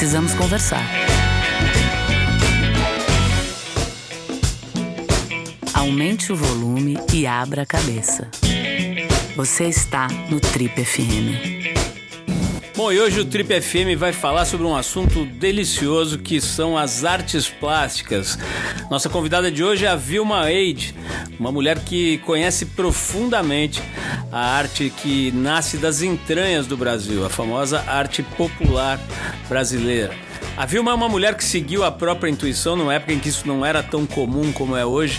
Precisamos conversar. Aumente o volume e abra a cabeça. Você está no Trip FM. Bom, e hoje o Trip FM vai falar sobre um assunto delicioso que são as artes plásticas. Nossa convidada de hoje é a Vilma Eide, uma mulher que conhece profundamente a arte que nasce das entranhas do Brasil, a famosa arte popular brasileira. A Vilma é uma mulher que seguiu a própria intuição numa época em que isso não era tão comum como é hoje,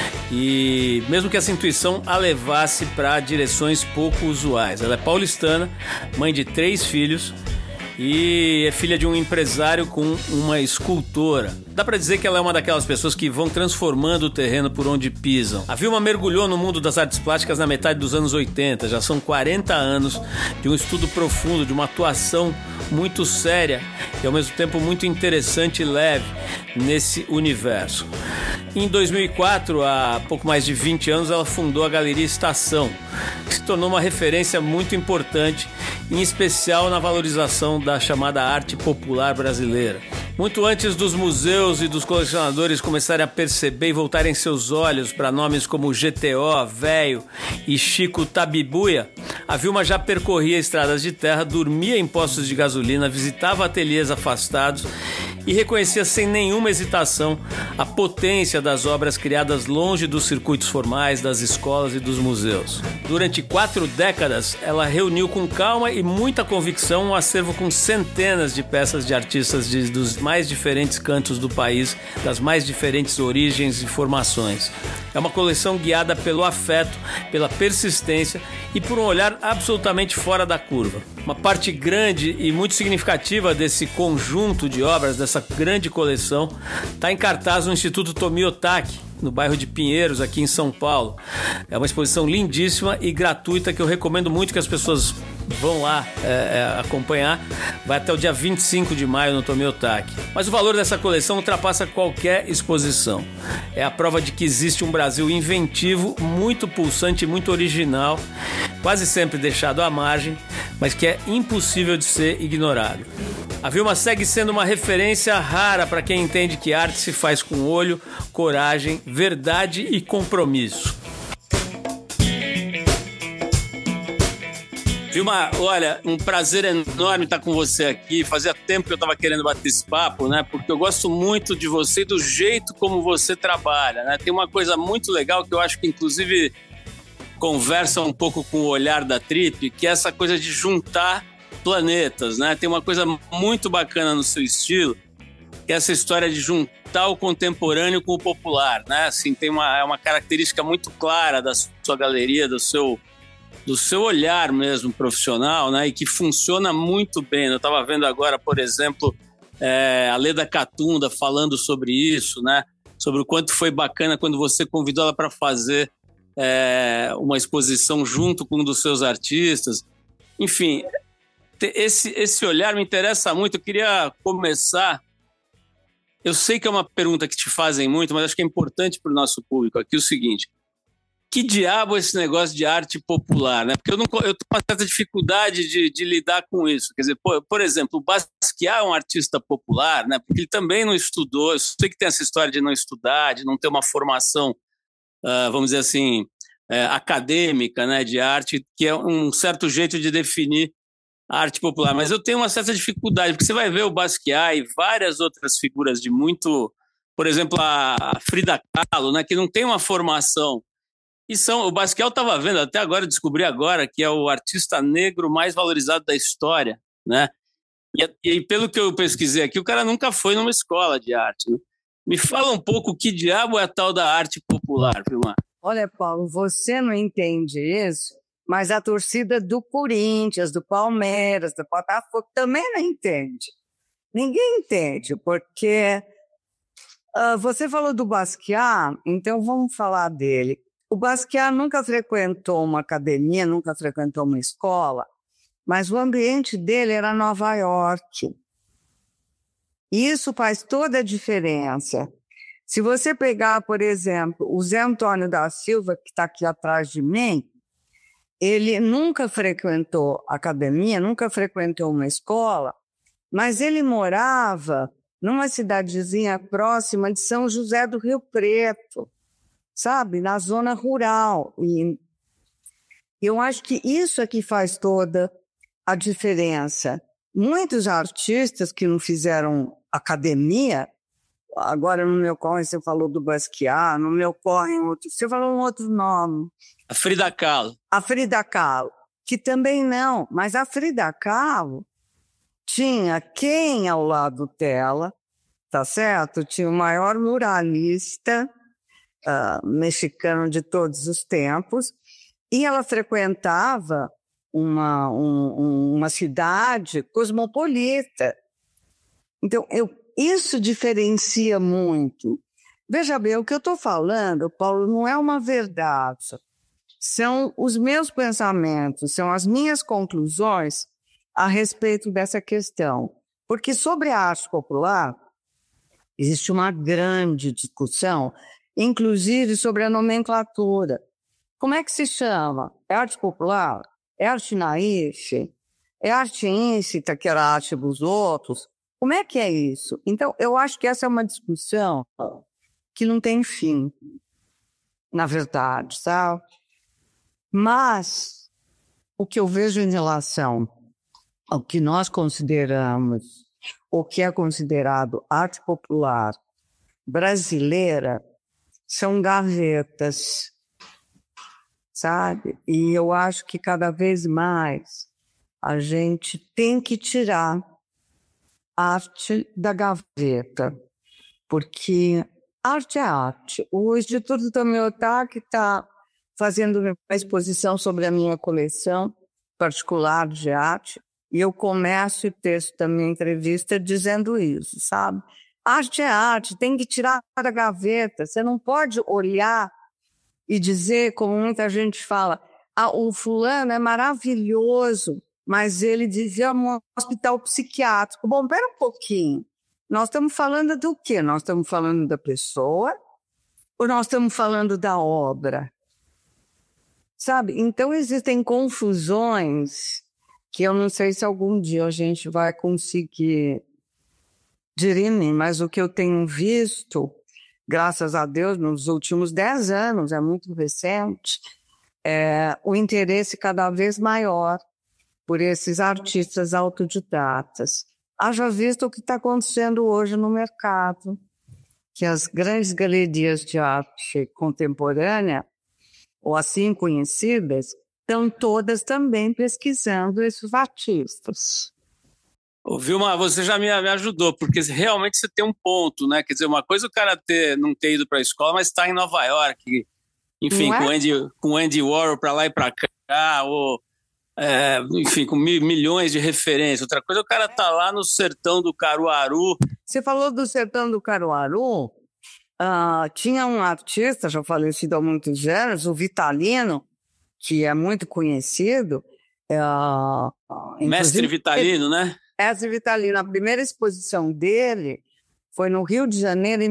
e mesmo que essa intuição a levasse para direções pouco usuais. Ela é paulistana, mãe de 3 filhos e é filha de um empresário com uma escultora. Dá pra dizer que ela é uma daquelas pessoas que vão transformando o terreno por onde pisam. A Vilma mergulhou no mundo das artes plásticas na metade dos anos 80. Já são 40 anos de um estudo profundo, de uma atuação muito séria e ao mesmo tempo muito interessante e leve nesse universo. Em 2004, há pouco mais de 20 anos, ela fundou a Galeria Estação, que se tornou uma referência muito importante, em especial na valorização da chamada arte popular brasileira. Muito antes dos museus e dos colecionadores começarem a perceber e voltarem seus olhos para nomes como GTO, Véio e Chico Tabibuia, a Vilma já percorria estradas de terra, dormia em postos de gasolina, visitava ateliês afastados e reconhecia sem nenhuma hesitação a potência das obras criadas longe dos circuitos formais, das escolas e dos museus. Durante 4 décadas, ela reuniu com calma e muita convicção um acervo com centenas de peças de artistas dos mais diferentes cantos do país, das mais diferentes origens e formações. É uma coleção guiada pelo afeto, pela persistência e por um olhar absolutamente fora da curva. Uma parte grande e muito significativa desse conjunto de obras, dessa grande coleção, está em cartaz no Instituto Tomi Otaki, no bairro de Pinheiros, aqui em São Paulo. É uma exposição lindíssima e gratuita que eu recomendo muito que as pessoas vão lá acompanhar. Vai até o dia 25 de maio no Tomi Otaki. Mas o valor dessa coleção ultrapassa qualquer exposição. É a prova de que existe um Brasil inventivo, muito pulsante e muito original, quase sempre deixado à margem, mas que é impossível de ser ignorado. A Vilma segue sendo uma referência rara para quem entende que arte se faz com olho, coragem, verdade e compromisso. Vilma, olha, um prazer enorme estar com você aqui. Fazia tempo que eu estava querendo bater esse papo, né? Porque eu gosto muito de você e do jeito como você trabalha, né? Tem uma coisa muito legal que eu acho que, inclusive, conversa um pouco com o olhar da Trip, que é essa coisa de juntar planetas, né? Tem uma coisa muito bacana no seu estilo, que é essa história de juntar o contemporâneo com o popular, né? Assim, tem uma característica muito clara da sua galeria, do seu olhar mesmo profissional, né? E que funciona muito bem. Eu estava vendo agora, por exemplo, a Leda Catunda falando sobre isso, né? Sobre o quanto foi bacana quando você convidou ela para fazer uma exposição junto com um dos seus artistas. Enfim, esse olhar me interessa muito. Eu queria começar... Eu sei que é uma pergunta que te fazem muito, mas acho que é importante para o nosso público aqui o seguinte: que diabo é esse negócio de arte popular, né? Porque eu tenho uma certa dificuldade de lidar com isso. Quer dizer, por exemplo, o Basquiat é um artista popular, né? Porque ele também não estudou. Eu sei que tem essa história de não estudar, de não ter uma formação, vamos dizer assim, acadêmica, né, de arte, que é um certo jeito de definir a arte popular. Mas eu tenho uma certa dificuldade, porque você vai ver o Basquiat e várias outras figuras de muito... Por exemplo, a Frida Kahlo, né, que não tem uma formação. O Basquiat eu estava vendo, até agora, descobri agora, que é o artista negro mais valorizado da história, né? E pelo que eu pesquisei aqui, o cara nunca foi numa escola de arte, né? Me fala um pouco que diabo é a tal da arte popular, Vilma? Olha, Paulo, você não entende isso, mas a torcida do Corinthians, do Palmeiras, do Botafogo também não entende. Ninguém entende, porque você falou do Basquiat, então vamos falar dele. O Basquiat nunca frequentou uma academia, nunca frequentou uma escola, mas o ambiente dele era Nova York. E isso faz toda a diferença. Se você pegar, por exemplo, o Zé Antônio da Silva, que está aqui atrás de mim, ele nunca frequentou academia, nunca frequentou uma escola, mas ele morava numa cidadezinha próxima de São José do Rio Preto, sabe? Na zona rural. E eu acho que isso é que faz toda a diferença. Muitos artistas que não fizeram academia, agora no meu corre você falou do Basquiat, no meu corre você falou um outro nome. A Frida Kahlo. A Frida Kahlo, que também não, mas a Frida Kahlo tinha quem ao lado dela, tá certo? Tinha o maior muralista mexicano de todos os tempos, e ela frequentava uma cidade cosmopolita. Então, isso diferencia muito. Veja bem, o que eu estou falando, Paulo, não é uma verdade. São os meus pensamentos, são as minhas conclusões a respeito dessa questão. Porque sobre a arte popular, existe uma grande discussão, inclusive sobre a nomenclatura. Como é que se chama? É arte popular? É arte naif? É arte íncita, que era a arte dos outros? Como é que é isso? Então, eu acho que essa é uma discussão que não tem fim, na verdade, sabe? Mas o que eu vejo em relação ao que nós consideramos, o que é considerado arte popular brasileira, são gavetas, sabe? E eu acho que cada vez mais a gente tem que tirar arte da gaveta, porque arte é arte. O Instituto Tomiotaki está fazendo uma exposição sobre a minha coleção particular de arte, e eu começo o texto da minha entrevista dizendo isso, sabe? Arte é arte, tem que tirar da gaveta. Você não pode olhar e dizer, como muita gente fala, o fulano é maravilhoso, mas ele devia um hospital psiquiátrico. Bom, pera um pouquinho. Nós estamos falando do quê? Nós estamos falando da pessoa ou nós estamos falando da obra? Sabe? Então existem confusões que eu não sei se algum dia a gente vai conseguir dirimir, mas o que eu tenho visto, graças a Deus, nos últimos 10 anos, é muito recente, é o interesse cada vez maior por esses artistas autodidatas. Haja visto o que está acontecendo hoje no mercado, que as grandes galerias de arte contemporânea, ou assim conhecidas, estão todas também pesquisando esses artistas. Ô, Vilma, você já me ajudou, porque realmente você tem um ponto, né? Quer dizer, uma coisa é o cara não ter ido para a escola, mas está em Nova York, enfim, com Andy Warhol para lá e para cá, ou, enfim, com milhões de referências. Outra coisa é o cara tá lá no sertão do Caruaru. Você falou do sertão do Caruaru, tinha um artista, já falecido há muitos anos, o Vitalino, que é muito conhecido. Mestre Vitalino, né? Mestre Vitalino, a primeira exposição dele foi no Rio de Janeiro, em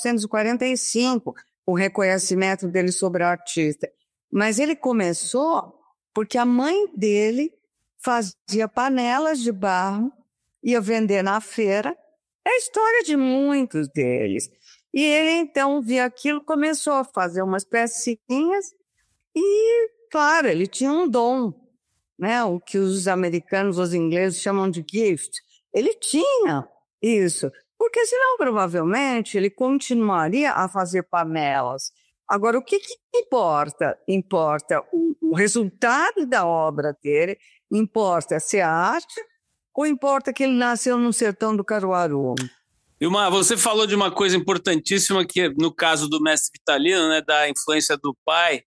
1945, o reconhecimento dele sobre o artista. Mas ele começou porque a mãe dele fazia panelas de barro, ia vender na feira. É a história de muitos deles. E ele, então, via aquilo, começou a fazer umas pecinhas e, claro, ele tinha um dom, né? O que os americanos, os ingleses chamam de gift. Ele tinha isso, porque senão, provavelmente, ele continuaria a fazer panelas. Agora, o que importa? Importa o resultado da obra dele, importa se é arte ou importa que ele nasceu no sertão do Caruaru? Vilma, você falou de uma coisa importantíssima, que no caso do mestre Vitalino, né, da influência do pai,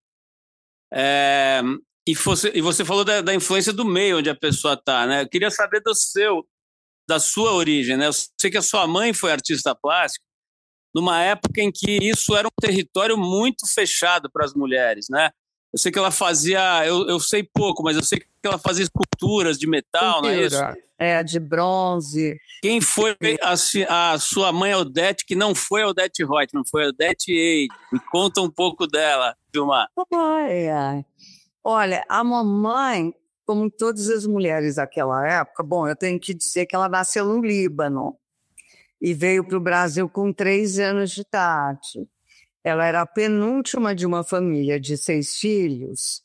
e você falou da influência do meio onde a pessoa está, né? Eu queria saber da sua origem, né? Eu sei que a sua mãe foi artista plástica numa época em que isso era um território muito fechado para as mulheres, né? Eu sei que ela fazia, eu sei pouco, mas eu sei que ela fazia esculturas de metal, não é isso? De bronze. Quem foi a sua mãe Odete, que não foi a Odete Reutemann, foi a Odete Eide? Me conta um pouco dela, Vilma. Olha, a mamãe como todas as mulheres daquela época. Bom, eu tenho que dizer que ela nasceu no Líbano e veio para o Brasil com 3 anos de idade. Ela era a penúltima de uma família de 6 filhos,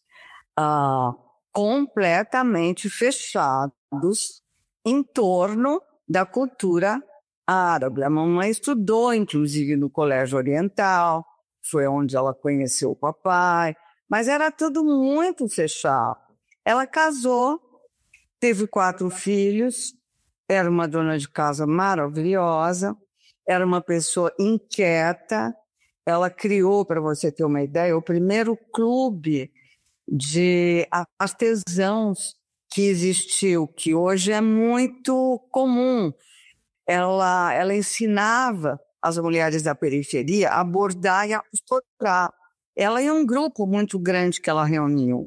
completamente fechados em torno da cultura árabe. A mamãe estudou, inclusive, no Colégio Oriental, foi onde ela conheceu o papai, mas era tudo muito fechado. Ela casou, teve 4 filhos, era uma dona de casa maravilhosa, era uma pessoa inquieta. Ela criou, para você ter uma ideia, o primeiro clube de artesãos que existiu, que hoje é muito comum. Ela ensinava as mulheres da periferia a bordar e a costurar. Ela e um grupo muito grande que ela reuniu.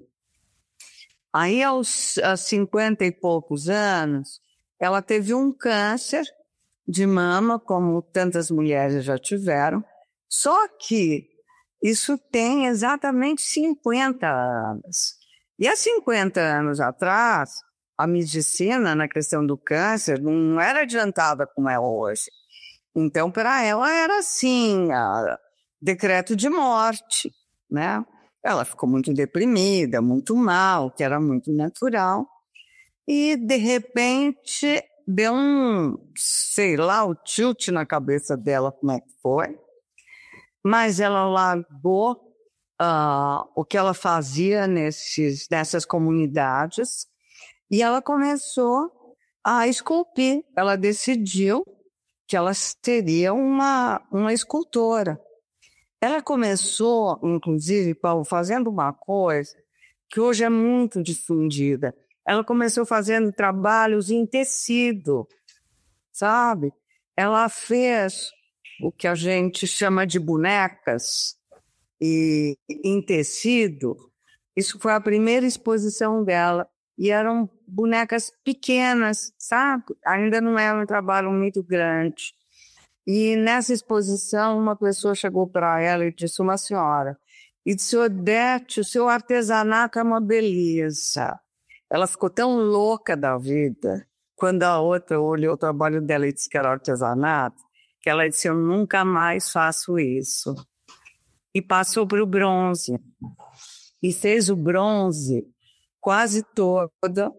Aí, aos 50 e poucos anos, ela teve um câncer de mama, como tantas mulheres já tiveram, só que isso tem exatamente 50 anos. E há 50 anos atrás, a medicina na questão do câncer não era adiantada como é hoje. Então, para ela era assim, decreto de morte, né? Ela ficou muito deprimida, muito mal, que era muito natural. E, de repente, deu sei lá, o tilt na cabeça dela, como é que foi. Mas ela largou o que ela fazia nessas comunidades e ela começou a esculpir. Ela decidiu que ela seria uma escultora. Ela começou, inclusive, Paulo, fazendo uma coisa que hoje é muito difundida. Ela começou fazendo trabalhos em tecido, sabe? Ela fez o que a gente chama de bonecas e em tecido. Isso foi a primeira exposição dela. E eram bonecas pequenas, sabe? Ainda não era um trabalho muito grande. E nessa exposição, uma pessoa chegou para ela e disse, uma senhora, e disse, Odete, o seu artesanato é uma beleza. Ela ficou tão louca da vida, quando a outra olhou o trabalho dela e disse que era artesanato, que ela disse, eu nunca mais faço isso. E passou para o bronze. E fez o bronze quase todo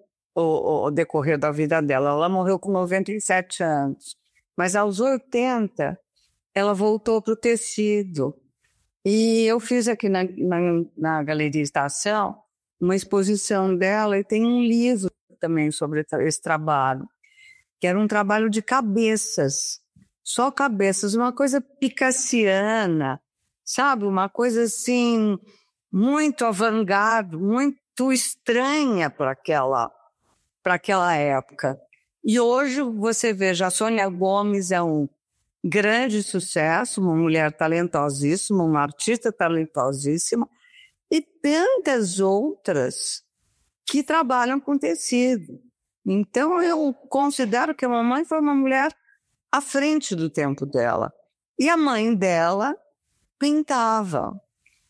o decorrer da vida dela. Ela morreu com 97 anos. Mas aos 80, ela voltou para o tecido. E eu fiz aqui na Galeria Estação uma exposição dela e tem um livro também sobre esse trabalho, que era um trabalho de cabeças, só cabeças, uma coisa picassiana, sabe? Uma coisa assim, muito avant-garde, muito estranha para aquela época. E hoje você veja, a Sônia Gomes é um grande sucesso, uma mulher talentosíssima, uma artista talentosíssima, e tantas outras que trabalham com tecido. Então, eu considero que a mamãe foi uma mulher à frente do tempo dela. E a mãe dela pintava.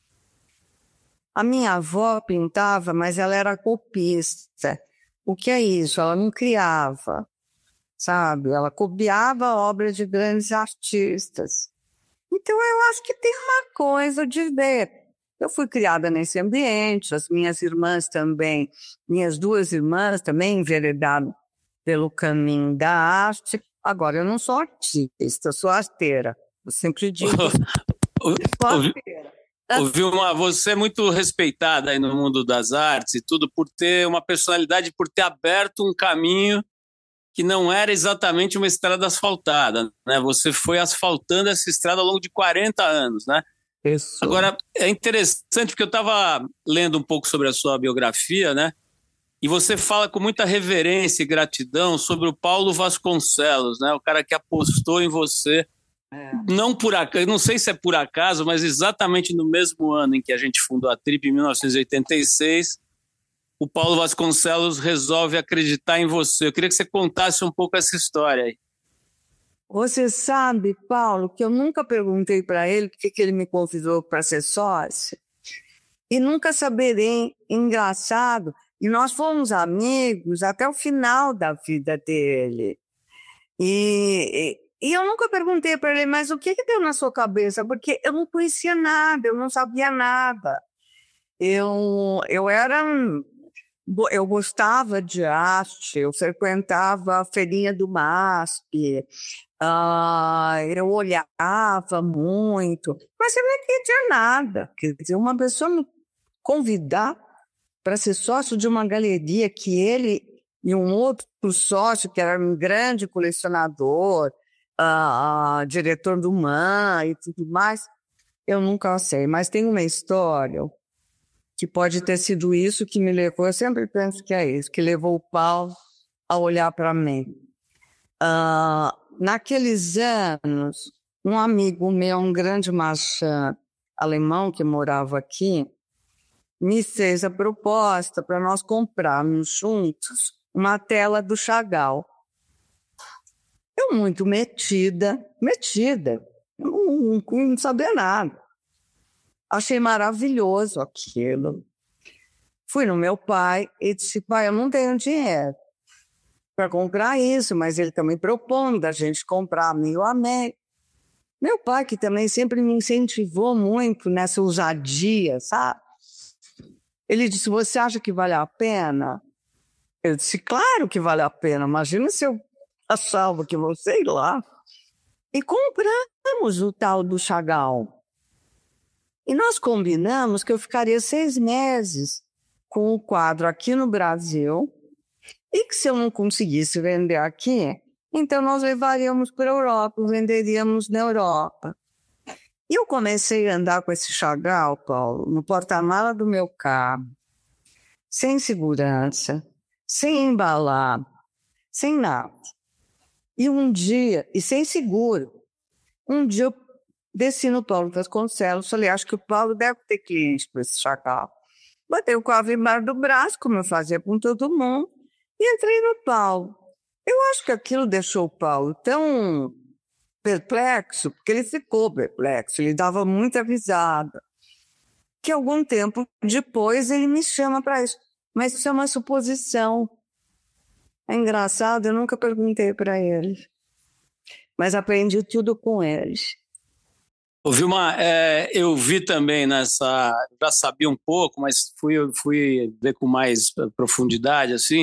A minha avó pintava, mas ela era copista. O que é isso? Ela não criava, sabe? Ela copiava obras de grandes artistas. Então, eu acho que tem uma coisa de ver. Eu fui criada nesse ambiente, as minhas irmãs também, minhas 2 irmãs também enveredaram pelo caminho da arte. Agora, eu não sou artista, sou arteira. Eu sempre digo sou arteira. Vilma, você é muito respeitada aí no mundo das artes e tudo por ter uma personalidade, por ter aberto um caminho que não era exatamente uma estrada asfaltada, né? Você foi asfaltando essa estrada ao longo de 40 anos, né? Isso. Agora, é interessante porque eu estava lendo um pouco sobre a sua biografia, né? E você fala com muita reverência e gratidão sobre o Paulo Vasconcelos, né? O cara que apostou em você. Não por acaso, não sei se é por acaso, mas exatamente no mesmo ano em que a gente fundou a Trip, em 1986, o Paulo Vasconcelos resolve acreditar em você. Eu queria que você contasse um pouco essa história aí. Você sabe, Paulo, que eu nunca perguntei para ele por que ele me convidou para ser sócio. E nunca saberei, engraçado, E nós fomos amigos até o final da vida dele. E eu nunca perguntei para ele, mas o que deu na sua cabeça? Porque eu não conhecia nada, eu não sabia nada. Eu gostava de arte, eu frequentava a feirinha do MASP, eu olhava muito, mas eu não entendia nada. Quer dizer, uma pessoa me convidar para ser sócio de uma galeria que ele e um outro sócio, que era um grande colecionador, diretor do MAN e tudo mais, eu nunca sei. Mas tem uma história que pode ter sido isso que me levou, eu sempre penso que é isso, que levou o Paulo a olhar para mim. Naqueles anos, um amigo meu, um grande marchand alemão que morava aqui, me fez a proposta para nós comprarmos juntos uma tela do Chagall. Eu muito metida, eu não sabia nada. Achei maravilhoso aquilo. Fui no meu pai e disse, pai, eu não tenho dinheiro para comprar isso, mas ele também propondo da gente comprar meio a meio. Meu pai, que também sempre me incentivou muito nessa ousadia, sabe? Ele disse, você acha que vale a pena? Eu disse, claro que vale a pena. Imagina se eu achava que vou, sei lá. E compramos o tal do Chagall. E nós combinamos que eu ficaria 6 meses com o quadro aqui no Brasil e que se eu não conseguisse vender aqui, então nós levaríamos para a Europa, venderíamos na Europa. E eu comecei a andar com esse Chagall, Paulo, no porta-mala do meu carro, sem segurança, sem embalar, sem nada. E um dia, e sem seguro, um dia eu desci no Paulo Vasconcelos, falei, acho que o Paulo deve ter cliente para esse Chagall. Botei o carro embaixo do braço, como eu fazia com todo mundo, e entrei no Paulo. Eu acho que aquilo deixou o Paulo tão perplexo, porque ele ficou perplexo, ele dava muita risada, que algum tempo depois ele me chama para isso. Mas isso é uma suposição. É engraçado, eu nunca perguntei para ele, mas aprendi tudo com eles. Ô, Vilma, eu vi também já sabia um pouco, mas fui ver com mais profundidade, assim,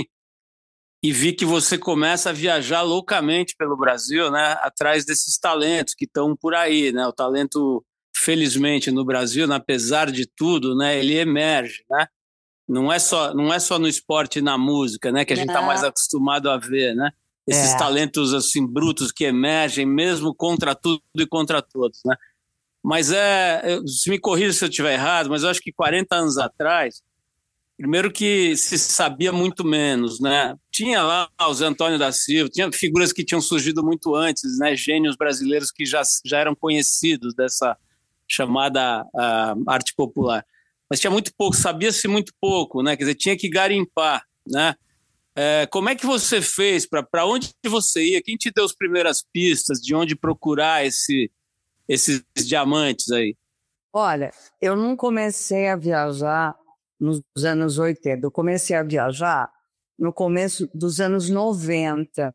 e vi que você começa a viajar loucamente pelo Brasil, né, atrás desses talentos que estão por aí, né, o talento, felizmente, no Brasil, apesar de tudo, né, ele emerge, né, não é só no esporte e na música, né, que a gente está mais acostumado a ver, né, esses talentos, assim, brutos que emergem mesmo contra tudo e contra todos, né. Mas se me corrija se eu estiver errado, mas eu acho que 40 anos atrás, primeiro que se sabia muito menos, né? Tinha lá o Zé Antônio da Silva, tinha figuras que tinham surgido muito antes, né? Gênios brasileiros que já eram conhecidos dessa chamada arte popular. Mas tinha muito pouco, sabia-se muito pouco, né? Quer dizer, tinha que garimpar, né? Como é que você fez? Para onde você ia? Quem te deu as primeiras pistas de onde procurar esses diamantes aí? Olha, eu não comecei a viajar nos anos 80, eu comecei a viajar no começo dos anos 90,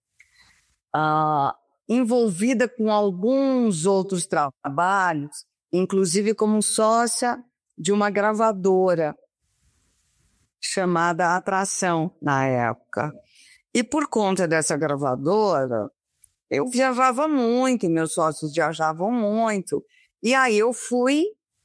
envolvida com alguns outros trabalhos, inclusive como sócia de uma gravadora chamada Atração, na época. E por conta dessa gravadora, eu viajava muito, e meus sócios viajavam muito. E aí eu fui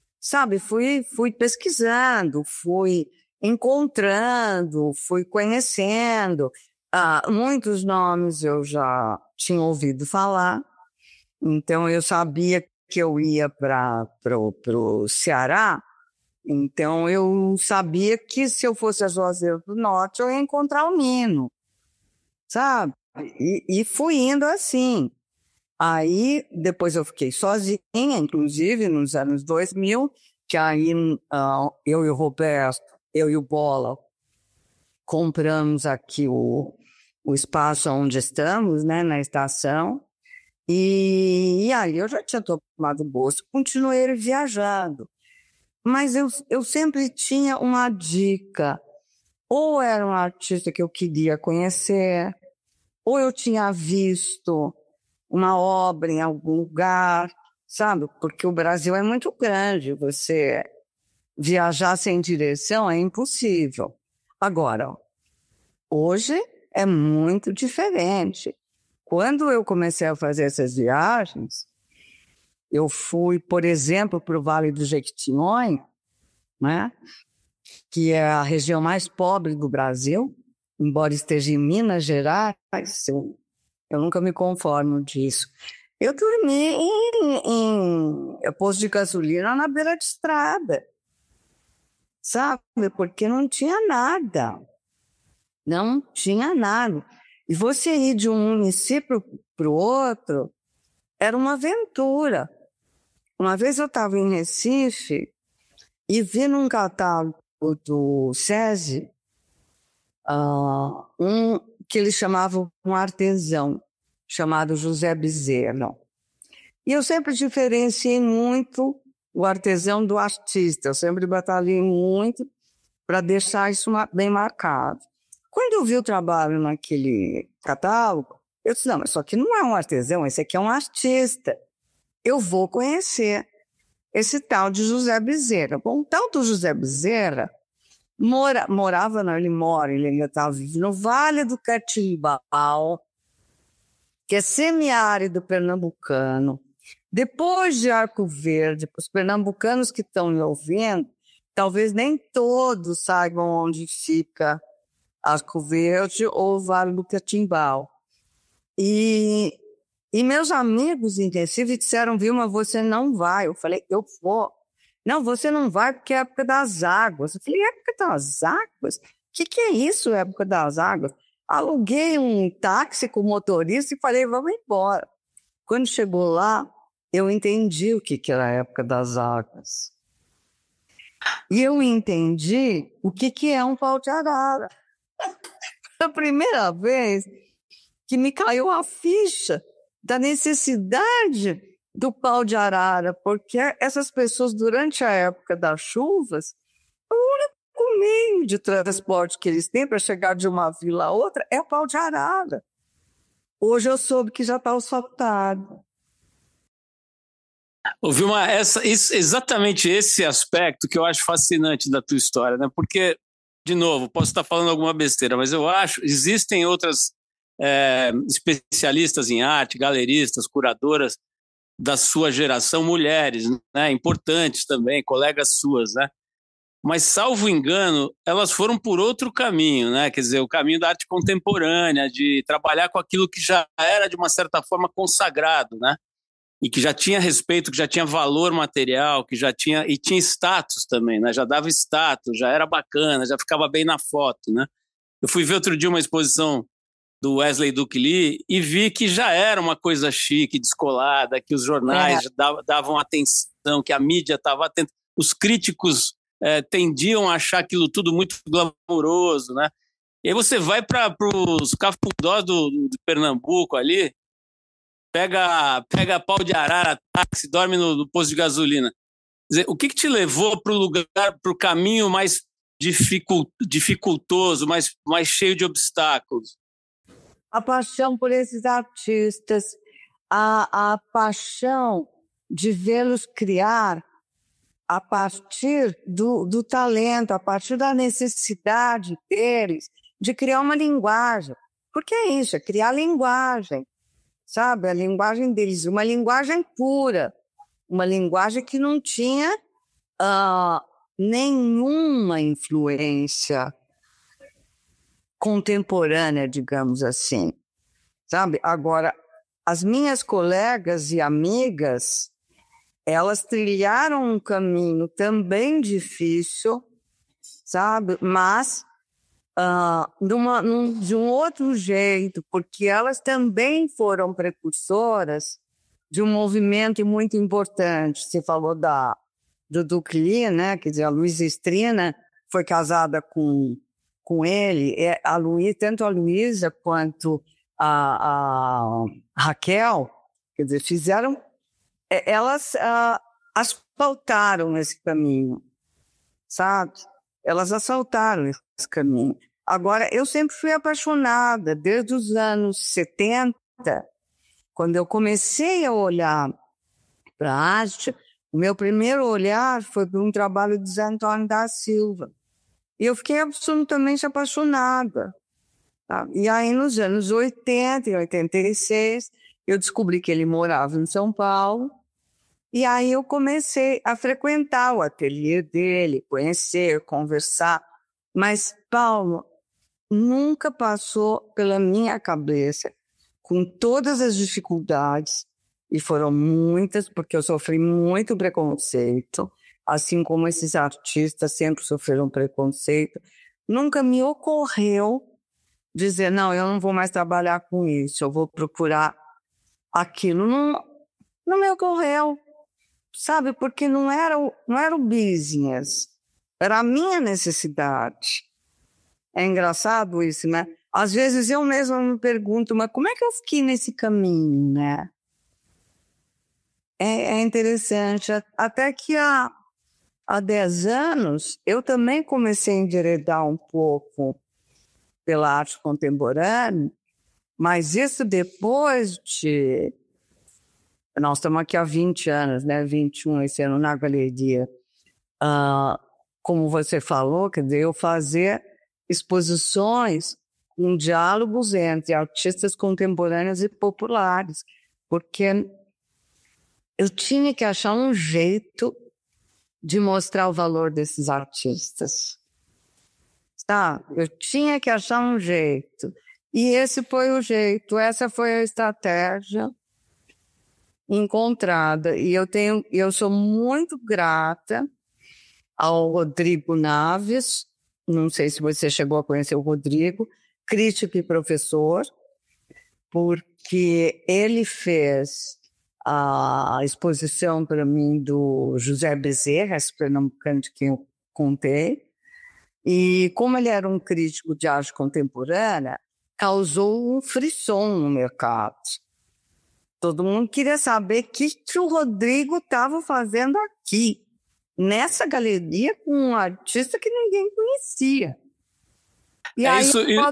pesquisando, fui encontrando, fui conhecendo. Muitos nomes eu já tinha ouvido falar, então eu sabia que eu ia para o Ceará, então eu sabia que se eu fosse a Juazeiro do Norte, eu ia encontrar o Nino, sabe? E fui indo assim. Aí, depois eu fiquei sozinha, inclusive nos anos 2000, que aí eu e o Roberto, eu e o Bola, compramos aqui o espaço onde estamos, né, na estação, e aí eu já tinha tomado bolsa, continuei viajando. Mas eu sempre tinha uma dica, ou era um artista que eu queria conhecer, ou eu tinha visto uma obra em algum lugar, sabe? Porque o Brasil é muito grande, você viajar sem direção é impossível. Agora, hoje é muito diferente. Quando eu comecei a fazer essas viagens, eu fui, por exemplo, para o Vale do Jequitinhonha, né? Que é a região mais pobre do Brasil, embora esteja em Minas Gerais, eu nunca me conformo disso. Eu dormi em posto de gasolina na beira de estrada, sabe? Porque não tinha nada. Não tinha nada. E você ir de um município para o outro era uma aventura. Uma vez eu estava em Recife e vi num catálogo do SESI que eles chamavam um artesão, chamado José Bezerra. E eu sempre diferenciei muito o artesão do artista, eu sempre batalhei muito para deixar isso bem marcado. Quando eu vi o trabalho naquele catálogo, eu disse, não, mas isso aqui não é um artesão, esse aqui é um artista. Eu vou conhecer esse tal de José Bezerra. Bom, o tal do José Bezerra morava, não, ele ainda estava vivendo no Vale do Catimbau, que é semiárido pernambucano. Depois de Arco Verde, os pernambucanos que estão me ouvindo, talvez nem todos saibam onde fica Arco Verde ou Vale do Catimbau. E meus amigos em Recife disseram, Vilma, você não vai. Eu falei, eu vou. Não, você não vai porque é época das águas. Eu falei, época das águas? O que é isso, época das águas? Aluguei um táxi com o motorista e falei, vamos embora. Quando chegou lá, eu entendi o que era a época das águas. E eu entendi o que é um pau de arara. Foi a primeira vez que me caiu a ficha da necessidade do pau de arara, porque essas pessoas, durante a época das chuvas, o único meio de transporte que eles têm para chegar de uma vila a outra é o pau de arara. Hoje eu soube que já está asfaltado. Vilma, exatamente esse aspecto que eu acho fascinante da tua história, né? Porque, de novo, posso estar falando alguma besteira, mas eu acho que existem outras especialistas em arte, galeristas, curadoras da sua geração, mulheres, né? Importantes também, colegas suas, né? Mas, salvo engano, elas foram por outro caminho, né? Quer dizer, o caminho da arte contemporânea, de trabalhar com aquilo que já era, de uma certa forma, consagrado, né? E que já tinha respeito, que já tinha valor material, que já tinha, e tinha status também, né? Já dava status, já era bacana, já ficava bem na foto, né? Eu fui ver outro dia uma exposição do Wesley Duke Lee e vi que já era uma coisa chique, descolada, que os jornais davam atenção, que a mídia estava atenta, os críticos tendiam a achar aquilo tudo muito glamouroso, né? E aí você vai para os cafundós de Pernambuco ali, pega pau de arara, táxi, dorme no posto de gasolina. Quer dizer, o que te levou para o lugar, para o caminho mais dificultoso, mais cheio de obstáculos? A paixão por esses artistas, a paixão de vê-los criar a partir do talento, a partir da necessidade deles de criar uma linguagem. Porque é isso, é criar linguagem. Sabe, a linguagem deles, uma linguagem pura, uma linguagem que não tinha nenhuma influência contemporânea, digamos assim, sabe? Agora, as minhas colegas e amigas, elas trilharam um caminho também difícil, sabe? Mas de um outro jeito, porque elas também foram precursoras de um movimento muito importante. Você falou do Duke Lee, né? Quer dizer, a Luísa Estrina foi casada com ele, tanto a Luísa quanto a Raquel, quer dizer, elas asfaltaram esse caminho, sabe? elas assaltaram esse caminho. Agora, eu sempre fui apaixonada, desde os anos 70, quando eu comecei a olhar para a arte, o meu primeiro olhar foi para um trabalho de Zé Antônio da Silva. E eu fiquei absolutamente apaixonada. Tá? E aí, nos anos 80 e 86, eu descobri que ele morava em São Paulo. E aí eu comecei a frequentar o ateliê dele, conhecer, conversar. Mas, Paulo, nunca passou pela minha cabeça, com todas as dificuldades, e foram muitas, porque eu sofri muito preconceito, assim como esses artistas sempre sofreram preconceito, nunca me ocorreu dizer, não, eu não vou mais trabalhar com isso, eu vou procurar aquilo. Não me ocorreu, sabe? Porque não era o business, era a minha necessidade. É engraçado isso, né? Às vezes eu mesma me pergunto, mas como é que eu fiquei nesse caminho, né? É interessante. Até que há 10 anos, eu também comecei a enveredar um pouco pela arte contemporânea, mas isso depois de... Nós estamos aqui há 20 anos, né? 21 esse ano na galeria. Como você falou, quer dizer, eu fazer exposições com diálogos entre artistas contemporâneos e populares, porque eu tinha que achar um jeito de mostrar o valor desses artistas. Tá? Eu tinha que achar um jeito. E esse foi o jeito, essa foi a estratégia encontrada. E eu sou muito grata ao Rodrigo Naves, não sei se você chegou a conhecer o Rodrigo, crítico e professor, porque ele fez a exposição para mim do José Bezerra, esse pernambucano de quem eu contei, e como ele era um crítico de arte contemporânea, causou um frisson no mercado. Todo mundo queria saber o que o Rodrigo estava fazendo aqui, nessa galeria, com um artista que ninguém conhecia. E aí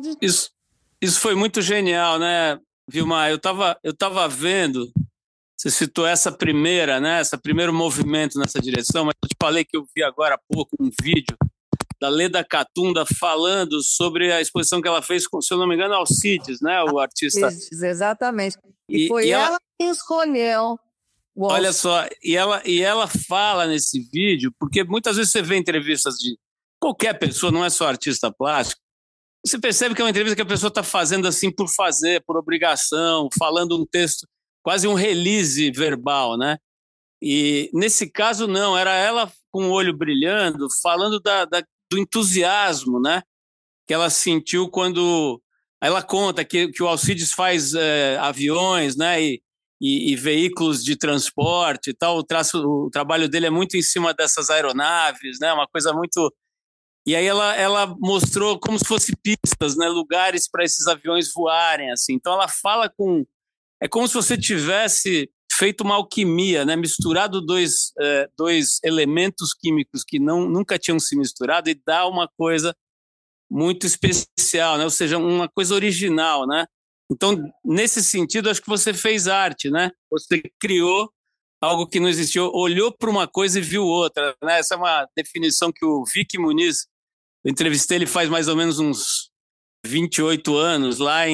isso foi muito genial, né, Vilmar? Eu tava vendo, você citou essa primeira, né, esse primeiro movimento nessa direção, mas eu te falei que eu vi agora há pouco um vídeo da Leda Catunda falando sobre a exposição que ela fez com, se eu não me engano, Alcides, né, o artista. Isso, exatamente. E foi ela que escolheu. Olha só, e ela fala nesse vídeo, porque muitas vezes você vê entrevistas de qualquer pessoa, não é só artista plástico, você percebe que é uma entrevista que a pessoa está fazendo assim por fazer, por obrigação, falando um texto, quase um release verbal, né? E nesse caso não, era ela com o olho brilhando, falando do entusiasmo, né? Que ela sentiu quando... Ela conta que o Alcides faz aviões, né? E veículos de transporte e tal. O trabalho dele é muito em cima dessas aeronaves, né? Uma coisa muito... E aí ela mostrou como se fossem pistas, né? Lugares para esses aviões voarem, assim. Então ela fala com... É como se você tivesse feito uma alquimia, né? Misturado dois elementos químicos que nunca tinham se misturado e dá uma coisa muito especial, né? Ou seja, uma coisa original, né? Então, nesse sentido, acho que você fez arte, né? Você criou algo que não existiu, olhou para uma coisa e viu outra, né? Essa é uma definição que o Vicky Muniz, eu entrevistei ele faz mais ou menos uns 28 anos, lá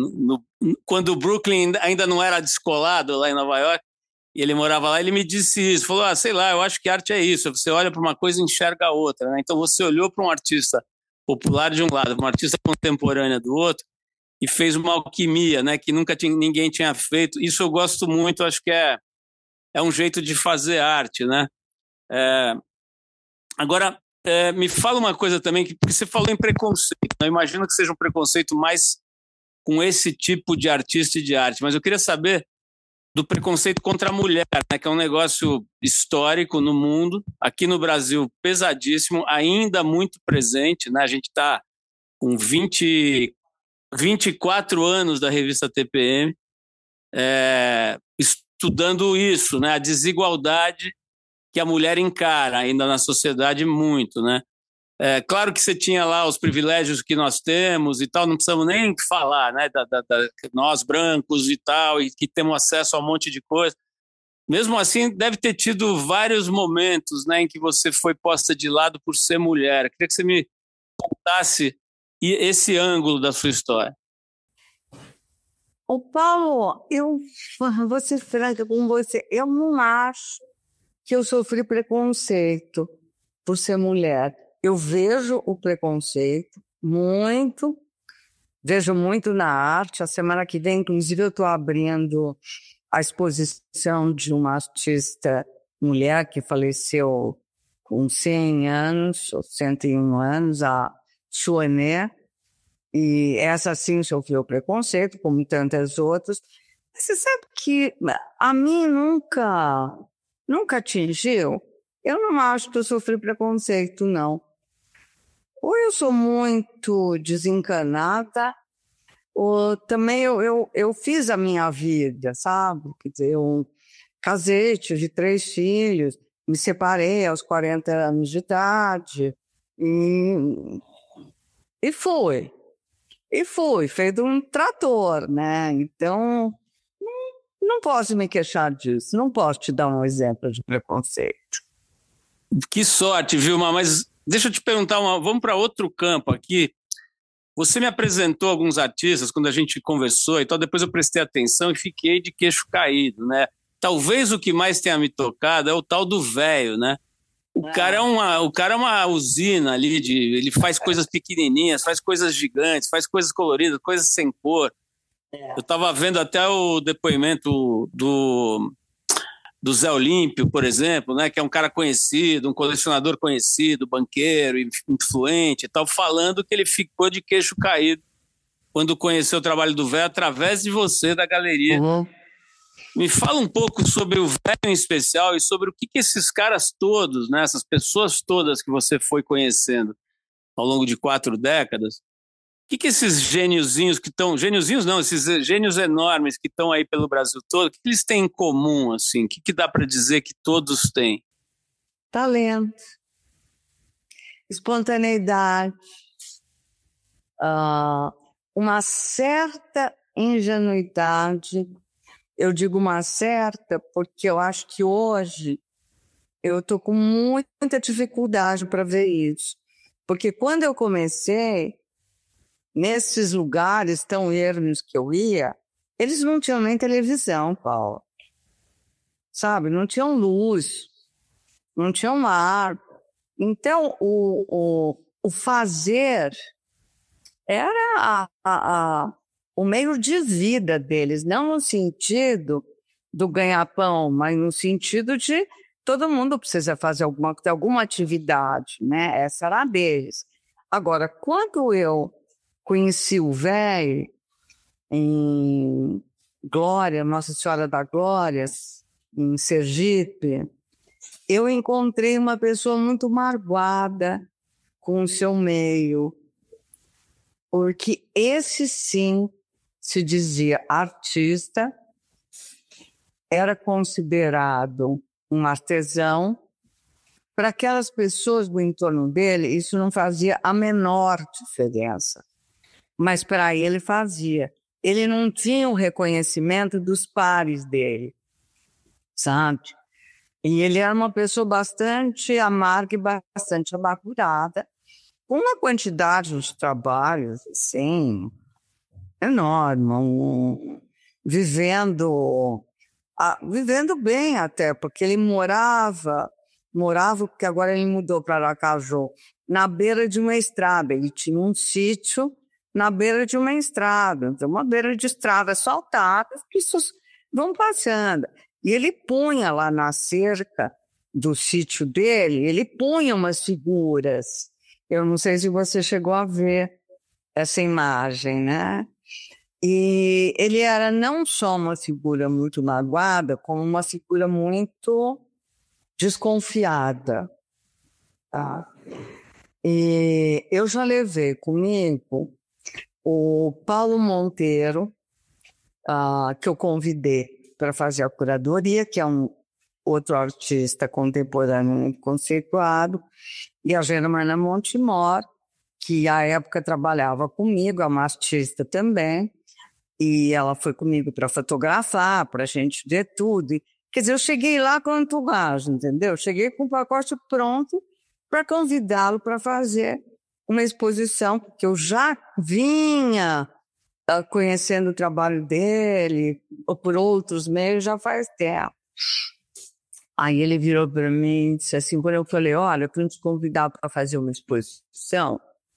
quando o Brooklyn ainda não era descolado, lá em Nova York, e ele morava lá, ele me disse isso, falou, sei lá, eu acho que arte é isso, você olha para uma coisa e enxerga a outra, né? Então você olhou para um artista popular de um lado, uma artista contemporânea do outro, e fez uma alquimia, né, que ninguém tinha feito. Isso eu gosto muito, acho que é um jeito de fazer arte, né? Agora, me fala uma coisa também, porque você falou em preconceito, né? Eu imagino que seja um preconceito mais com esse tipo de artista e de arte, mas eu queria saber do preconceito contra a mulher, né, que é um negócio histórico no mundo, aqui no Brasil pesadíssimo, ainda muito presente, né? A gente está com 24 anos da revista TPM, estudando isso, né? A desigualdade que a mulher encara ainda na sociedade muito, né? Claro que você tinha lá os privilégios que nós temos e tal, não precisamos nem falar, né? Nós brancos e tal, e que temos acesso a um monte de coisa. Mesmo assim, deve ter tido vários momentos, né, em que você foi posta de lado por ser mulher. Eu queria que você me contasse esse ângulo da sua história. Ô, Paulo, vou ser franca com você, eu não acho que eu sofri preconceito por ser mulher. Eu vejo o preconceito muito, vejo muito na arte. A semana que vem, inclusive, eu estou abrindo a exposição de uma artista mulher que faleceu com 100 anos, ou 101 anos, a Chouanet. E essa sim sofreu preconceito, como tantas outras. Você sabe que a mim nunca atingiu. Eu não acho que eu sofri preconceito, não. Ou eu sou muito desencanada, ou também eu fiz a minha vida, sabe? Quer dizer, eu casei, tive 3 filhos, me separei aos 40 anos de idade, e fui. E fui, feito um trator, né? Então, não posso me queixar disso, não posso te dar um exemplo de preconceito. Que sorte, Vilma, mas deixa eu te perguntar, vamos para outro campo aqui. Você me apresentou alguns artistas quando a gente conversou e tal, depois eu prestei atenção e fiquei de queixo caído, né? Talvez o que mais tenha me tocado é o tal do velho, né? O cara é uma usina ali, ele faz coisas pequenininhas, faz coisas gigantes, faz coisas coloridas, coisas sem cor. Eu estava vendo até o depoimento do Zé Olímpio, por exemplo, né, que é um cara conhecido, um colecionador conhecido, banqueiro, influente e tal, falando que ele ficou de queixo caído quando conheceu o trabalho do velho através de você, da galeria. Uhum. Me fala um pouco sobre o velho em especial e sobre o que esses caras todos, né, essas pessoas todas que você foi conhecendo ao longo de 4 décadas, o que esses gêniozinhos que estão... Gêniozinhos não, esses gênios enormes que estão aí pelo Brasil todo, o que eles têm em comum, assim? O que dá para dizer que todos têm? Talento, espontaneidade, uma certa ingenuidade. Eu digo uma certa porque eu acho que hoje eu estou com muita dificuldade para ver isso. Porque quando eu comecei, nesses lugares tão ermos que eu ia, eles não tinham nem televisão, Paulo. Sabe? Não tinham luz, não tinham ar. Então, o fazer era o meio de vida deles, não no sentido do ganha-pão, mas no sentido de todo mundo precisa fazer alguma atividade, né? Essa era a deles. Agora, quando eu conheci o velho em Glória, Nossa Senhora da Glória, em Sergipe, eu encontrei uma pessoa muito magoada com o seu meio, porque esse sim se dizia artista, era considerado um artesão. Para aquelas pessoas do entorno dele, isso não fazia a menor diferença. Mas para ele fazia. Ele não tinha o reconhecimento dos pares dele, sabe? E ele era uma pessoa bastante amarga e bastante amargurada, com uma quantidade de trabalhos, assim, enorme, vivendo bem até, porque ele morava, porque agora ele mudou para Aracaju, na beira de uma estrada. Ele tinha um sítio na beira de uma estrada, então uma beira de estrada asfaltada, as pessoas vão passando. E ele punha lá na cerca do sítio dele, ele punha umas figuras. Eu não sei se você chegou a ver essa imagem, né? E ele era não só uma figura muito magoada, como uma figura muito desconfiada. Tá? E eu já levei comigo o Paulo Monteiro, que eu convidei para fazer a curadoria, que é um outro artista contemporâneo muito conceituado, e a Germana Montemor, que à época trabalhava comigo, é uma artista também, e ela foi comigo para fotografar, para a gente ver tudo. Quer dizer, eu cheguei lá com entourage, entendeu? Cheguei com o pacote pronto para convidá-lo para fazer uma exposição, porque eu já vinha conhecendo o trabalho dele, ou por outros meios, já faz tempo. Aí ele virou para mim e disse assim, quando eu falei, olha, eu quero te convidar para fazer uma exposição,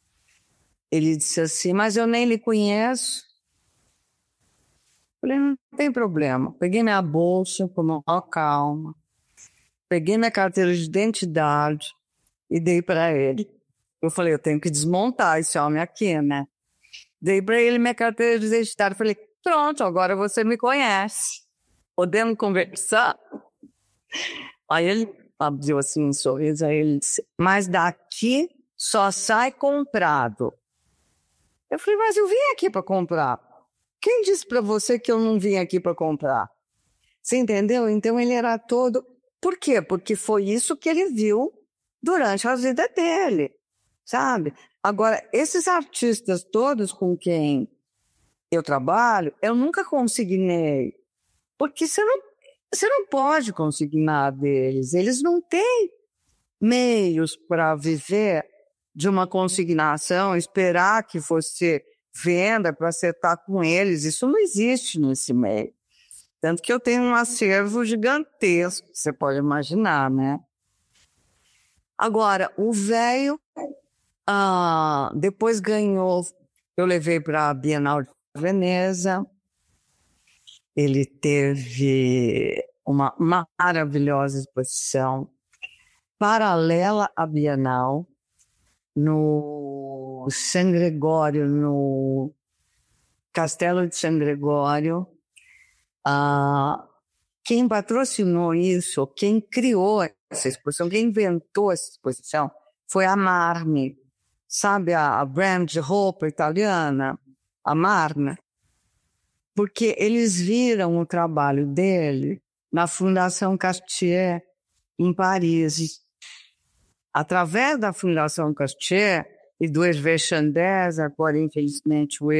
ele disse assim, mas eu nem lhe conheço. Eu falei, não tem problema. Peguei minha bolsa com maior calma, peguei minha carteira de identidade e dei para ele. Eu falei, eu tenho que desmontar esse homem aqui, né? Dei para ele minha carteira de identidade. Falei, pronto, agora você me conhece. Podemos conversar? Aí ele abriu assim um sorriso, aí ele disse, mas daqui só sai comprado. Eu falei, mas eu vim aqui para comprar. Quem disse para você que eu não vim aqui para comprar? Você entendeu? Então ele era todo... Por quê? Porque foi isso que ele viu durante a vida dele, sabe? Agora, esses artistas todos com quem eu trabalho, eu nunca consignei, porque você não pode consignar deles. Eles não têm meios para viver de uma consignação, esperar que você venda para acertar com eles. Isso não existe nesse meio. Tanto que eu tenho um acervo gigantesco, você pode imaginar, né? Agora, o velho, depois ganhou, eu levei para a Bienal de Veneza, ele teve uma maravilhosa exposição paralela à Bienal, no San Gregório, no Castelo de San Gregório. Quem patrocinou isso, quem criou essa exposição, quem inventou essa exposição foi a Marni, sabe a brand de roupa italiana, a Marni, porque eles viram o trabalho dele na Fundação Cartier em Paris. Através da Fundação Cartier e do Hervé Chandès, agora infelizmente o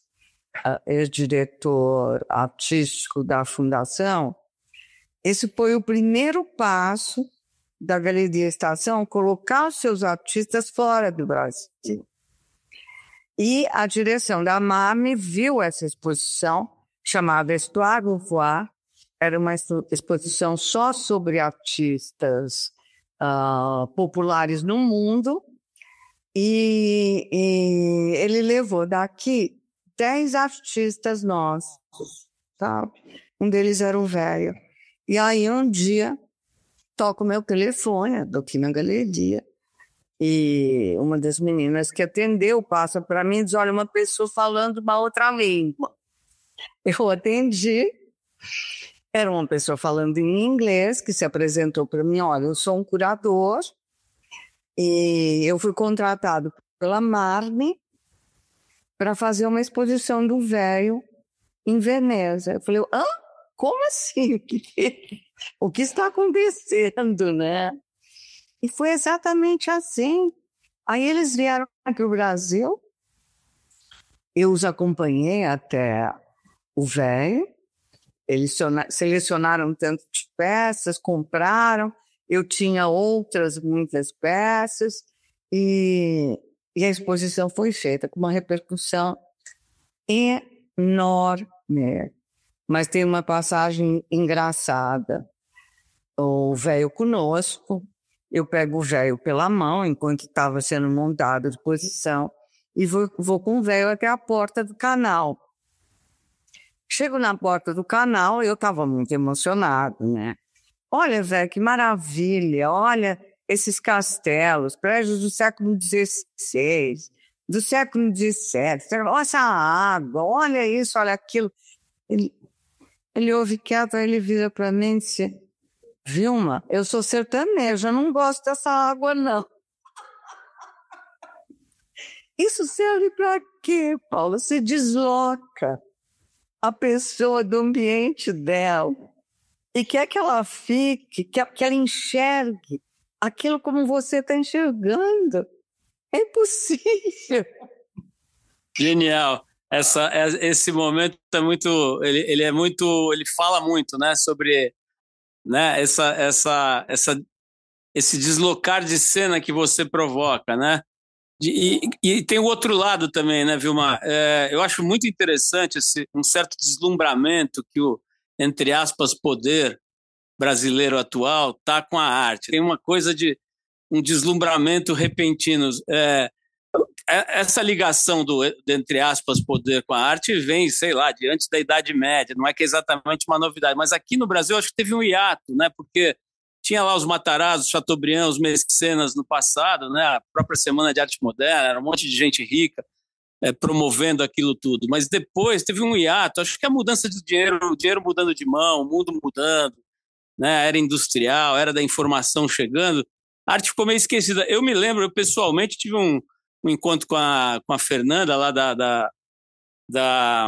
ex-diretor artístico da Fundação, esse foi o primeiro passo da Galeria Estação, colocar os seus artistas fora do Brasil. E a direção da Marni viu essa exposição, chamada Histoire du Voir, era uma exposição só sobre artistas populares no mundo, e ele levou daqui 10 artistas nossos, sabe? Um deles era o velho. E aí um dia toco meu telefone, aqui na galeria, e uma das meninas que atendeu passa para mim e diz, olha, uma pessoa falando uma outra língua. Eu atendi, era uma pessoa falando em inglês, que se apresentou para mim, olha, eu sou um curador, e eu fui contratado pela Marni para fazer uma exposição do velho em Veneza. Eu falei, como assim? O que está acontecendo, né? E foi exatamente assim. Aí eles vieram aqui ao Brasil, eu os acompanhei até o velho, eles selecionaram tanto de peças, compraram, eu tinha muitas peças, e a exposição foi feita com uma repercussão enorme. Mas tem uma passagem engraçada. O velho conosco, eu pego o velho pela mão enquanto estava sendo montada a exposição e vou com o velho até a porta do canal. Chego na porta do canal, eu estava muito emocionado, né? Olha, velho, que maravilha, olha esses castelos, prédios do século XVI, do século XVII, olha essa água, olha isso, olha aquilo. Ele ouve quieto, aí ele vira para mim e disse, Vilma, eu sou sertaneja, eu não gosto dessa água, não. Isso serve para quê, Paula? Se desloca a pessoa do ambiente dela e quer que ela fique, que ela enxergue aquilo como você está enxergando. É impossível. Genial. Esse momento é muito, ele fala muito, né, sobre, né, esse deslocar de cena que você provoca, né? E tem o outro lado também, né, Vilmar? Eu acho muito interessante um certo deslumbramento que o, entre aspas, poder brasileiro atual tá com a arte. Tem uma coisa de um deslumbramento repentino. Essa ligação do, entre aspas, poder com a arte vem, sei lá, de antes da Idade Média, não é que é exatamente uma novidade, mas aqui no Brasil acho que teve um hiato, né, porque tinha lá os Matarazzo, Chateaubriand, os mecenas no passado, né, a própria Semana de Arte Moderna, era um monte de gente rica promovendo aquilo tudo, mas depois teve um hiato, acho que a mudança de dinheiro, o dinheiro mudando de mão, o mundo mudando, né, a era industrial, a era da informação chegando, a arte ficou meio esquecida. Eu me lembro, eu pessoalmente tive um encontro com a Fernanda lá da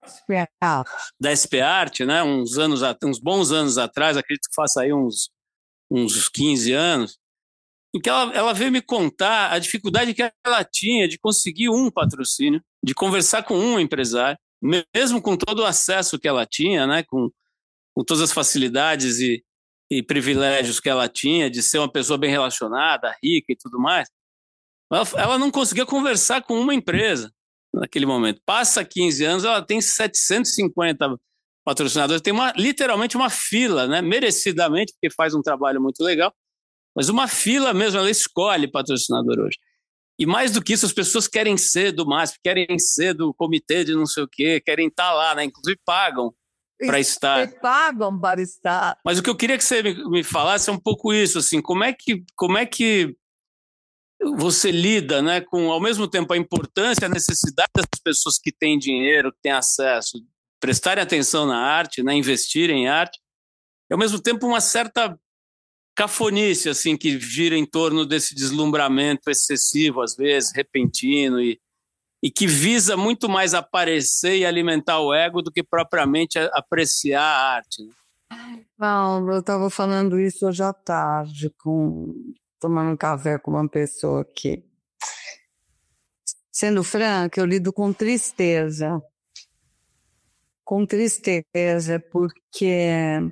SP Art, né, uns bons anos atrás, acredito que faça aí uns 15 anos, em que ela veio me contar a dificuldade que ela tinha de conseguir um patrocínio, de conversar com um empresário, mesmo com todo o acesso que ela tinha, né, com todas as facilidades e privilégios que ela tinha, de ser uma pessoa bem relacionada, rica e tudo mais, ela não conseguia conversar com uma empresa naquele momento. Passa 15 anos, ela tem 750 patrocinadores, tem literalmente uma fila, né? Merecidamente, porque faz um trabalho muito legal, mas uma fila mesmo, ela escolhe patrocinador hoje. E mais do que isso, as pessoas querem ser do MASP, querem ser do comitê de não sei o quê, querem estar lá, né? Inclusive pagam para estar. Pagam para estar. Mas o que eu queria que você me falasse é um pouco isso, assim, como é que você lida, né, com, ao mesmo tempo, a importância, a necessidade das pessoas que têm dinheiro, que têm acesso, prestarem atenção na arte, né, investirem em arte, e, ao mesmo tempo, uma certa cafonice, assim, que gira em torno desse deslumbramento excessivo, às vezes, repentino, e que visa muito mais aparecer e alimentar o ego do que propriamente apreciar a arte. Paulo, eu estava falando isso hoje à tarde, tomando um café com uma pessoa aqui. Sendo franca, eu lido com tristeza. Com tristeza, porque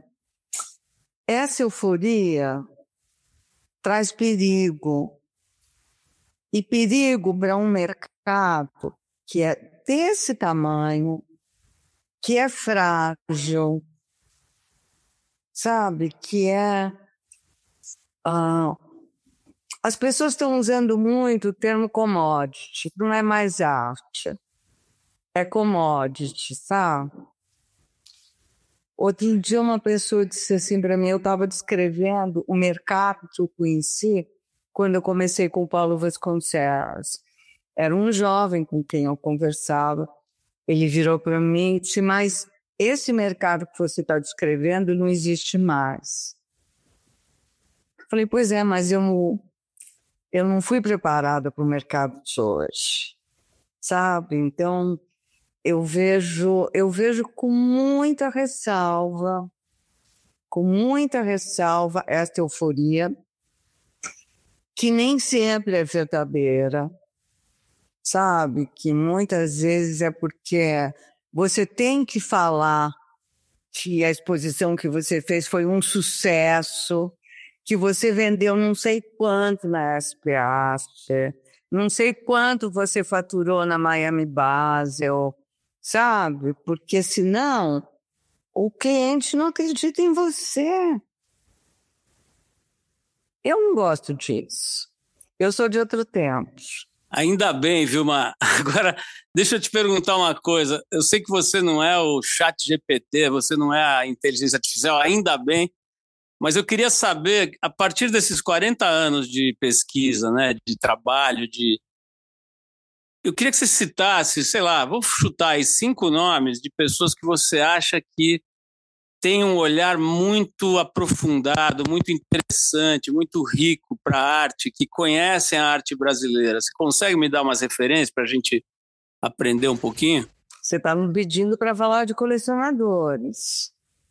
essa euforia traz perigo. E perigo para um mercado que é desse tamanho, que é frágil, sabe? Que é... as pessoas estão usando muito o termo commodity, não é mais arte, é commodity, sabe? Outro dia uma pessoa disse assim para mim, eu estava descrevendo o mercado que eu conheci quando eu comecei com o Paulo Vasconcelos. Era um jovem com quem eu conversava, ele virou para mim e disse, mas esse mercado que você está descrevendo não existe mais. Eu falei, pois é, mas eu não fui preparada para o mercado de hoje, sabe? Então, eu vejo com muita ressalva esta euforia, que nem sempre é verdadeira, sabe? Que muitas vezes é porque você tem que falar que a exposição que você fez foi um sucesso, que você vendeu não sei quanto na SPA, não sei quanto você faturou na Miami Basel, sabe? Porque senão o cliente não acredita em você. Eu não gosto disso. Eu sou de outro tempo. Ainda bem, Vilmar. Agora, deixa eu te perguntar uma coisa. Eu sei que você não é o ChatGPT, você não é a inteligência artificial, ainda bem, mas eu queria saber, a partir desses 40 anos de pesquisa, né, de trabalho, eu queria que você citasse, sei lá, vou chutar aí 5 nomes de pessoas que você acha que têm um olhar muito aprofundado, muito interessante, muito rico para a arte, que conhecem a arte brasileira. Você consegue me dar umas referências para a gente aprender um pouquinho? Você está me pedindo para falar de colecionadores.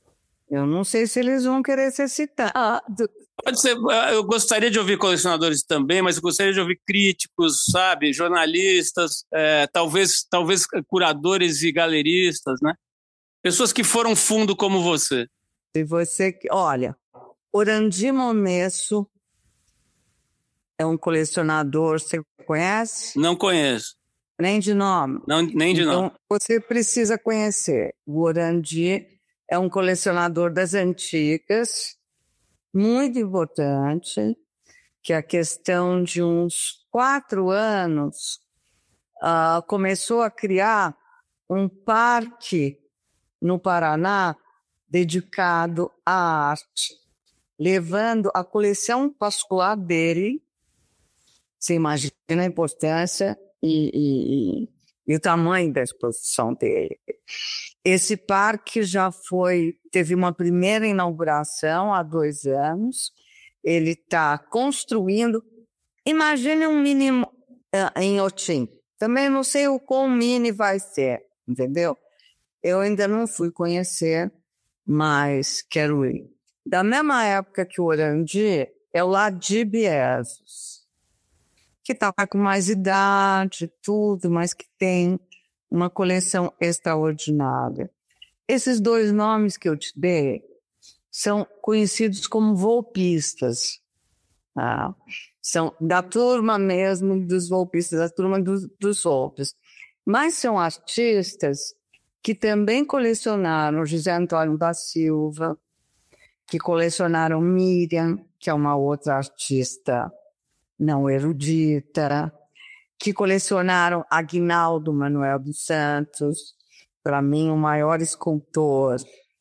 Eu não sei se eles vão querer ser citados. Pode ser, eu gostaria de ouvir colecionadores também, mas eu gostaria de ouvir críticos, sabe, jornalistas, talvez curadores e galeristas, né? Pessoas que foram fundo como você. Se você... Olha, Orandi Momesso é um colecionador, você conhece? Não conheço. Nem de nome? Não, nem de nome. Então, você precisa conhecer. O Orandi é um colecionador das antigas, muito importante, que a questão de uns 4 anos começou a criar um parque no Paraná dedicado à arte, levando a coleção particular dele. Você imagina a importância e o tamanho da exposição dele. Esse parque teve uma primeira inauguração há 2 anos. Ele está construindo. Imagine um mini em Otim. Também não sei o quão mini vai ser, entendeu? Eu ainda não fui conhecer, mas quero ir. Da mesma época que o Orandi, é o Ladir Biesos, que está com mais idade, tudo, mas que tem uma coleção extraordinária. Esses 2 nomes que eu te dei são conhecidos como volpistas. São da turma mesmo dos volpistas, da turma dos Volpes. Mas são artistas que também colecionaram José Antônio da Silva, que colecionaram Miriam, que é uma outra artista não erudita, que colecionaram Aguinaldo Manuel dos Santos, para mim o maior escultor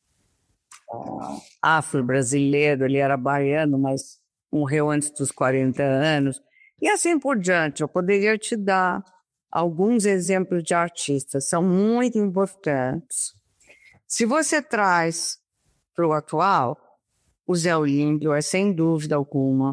afro-brasileiro. Ele era baiano, mas morreu antes dos 40 anos, e assim por diante. Eu poderia te dar alguns exemplos de artistas, são muito importantes. Se você traz para o atual, o Zé Olímpio é, sem dúvida alguma,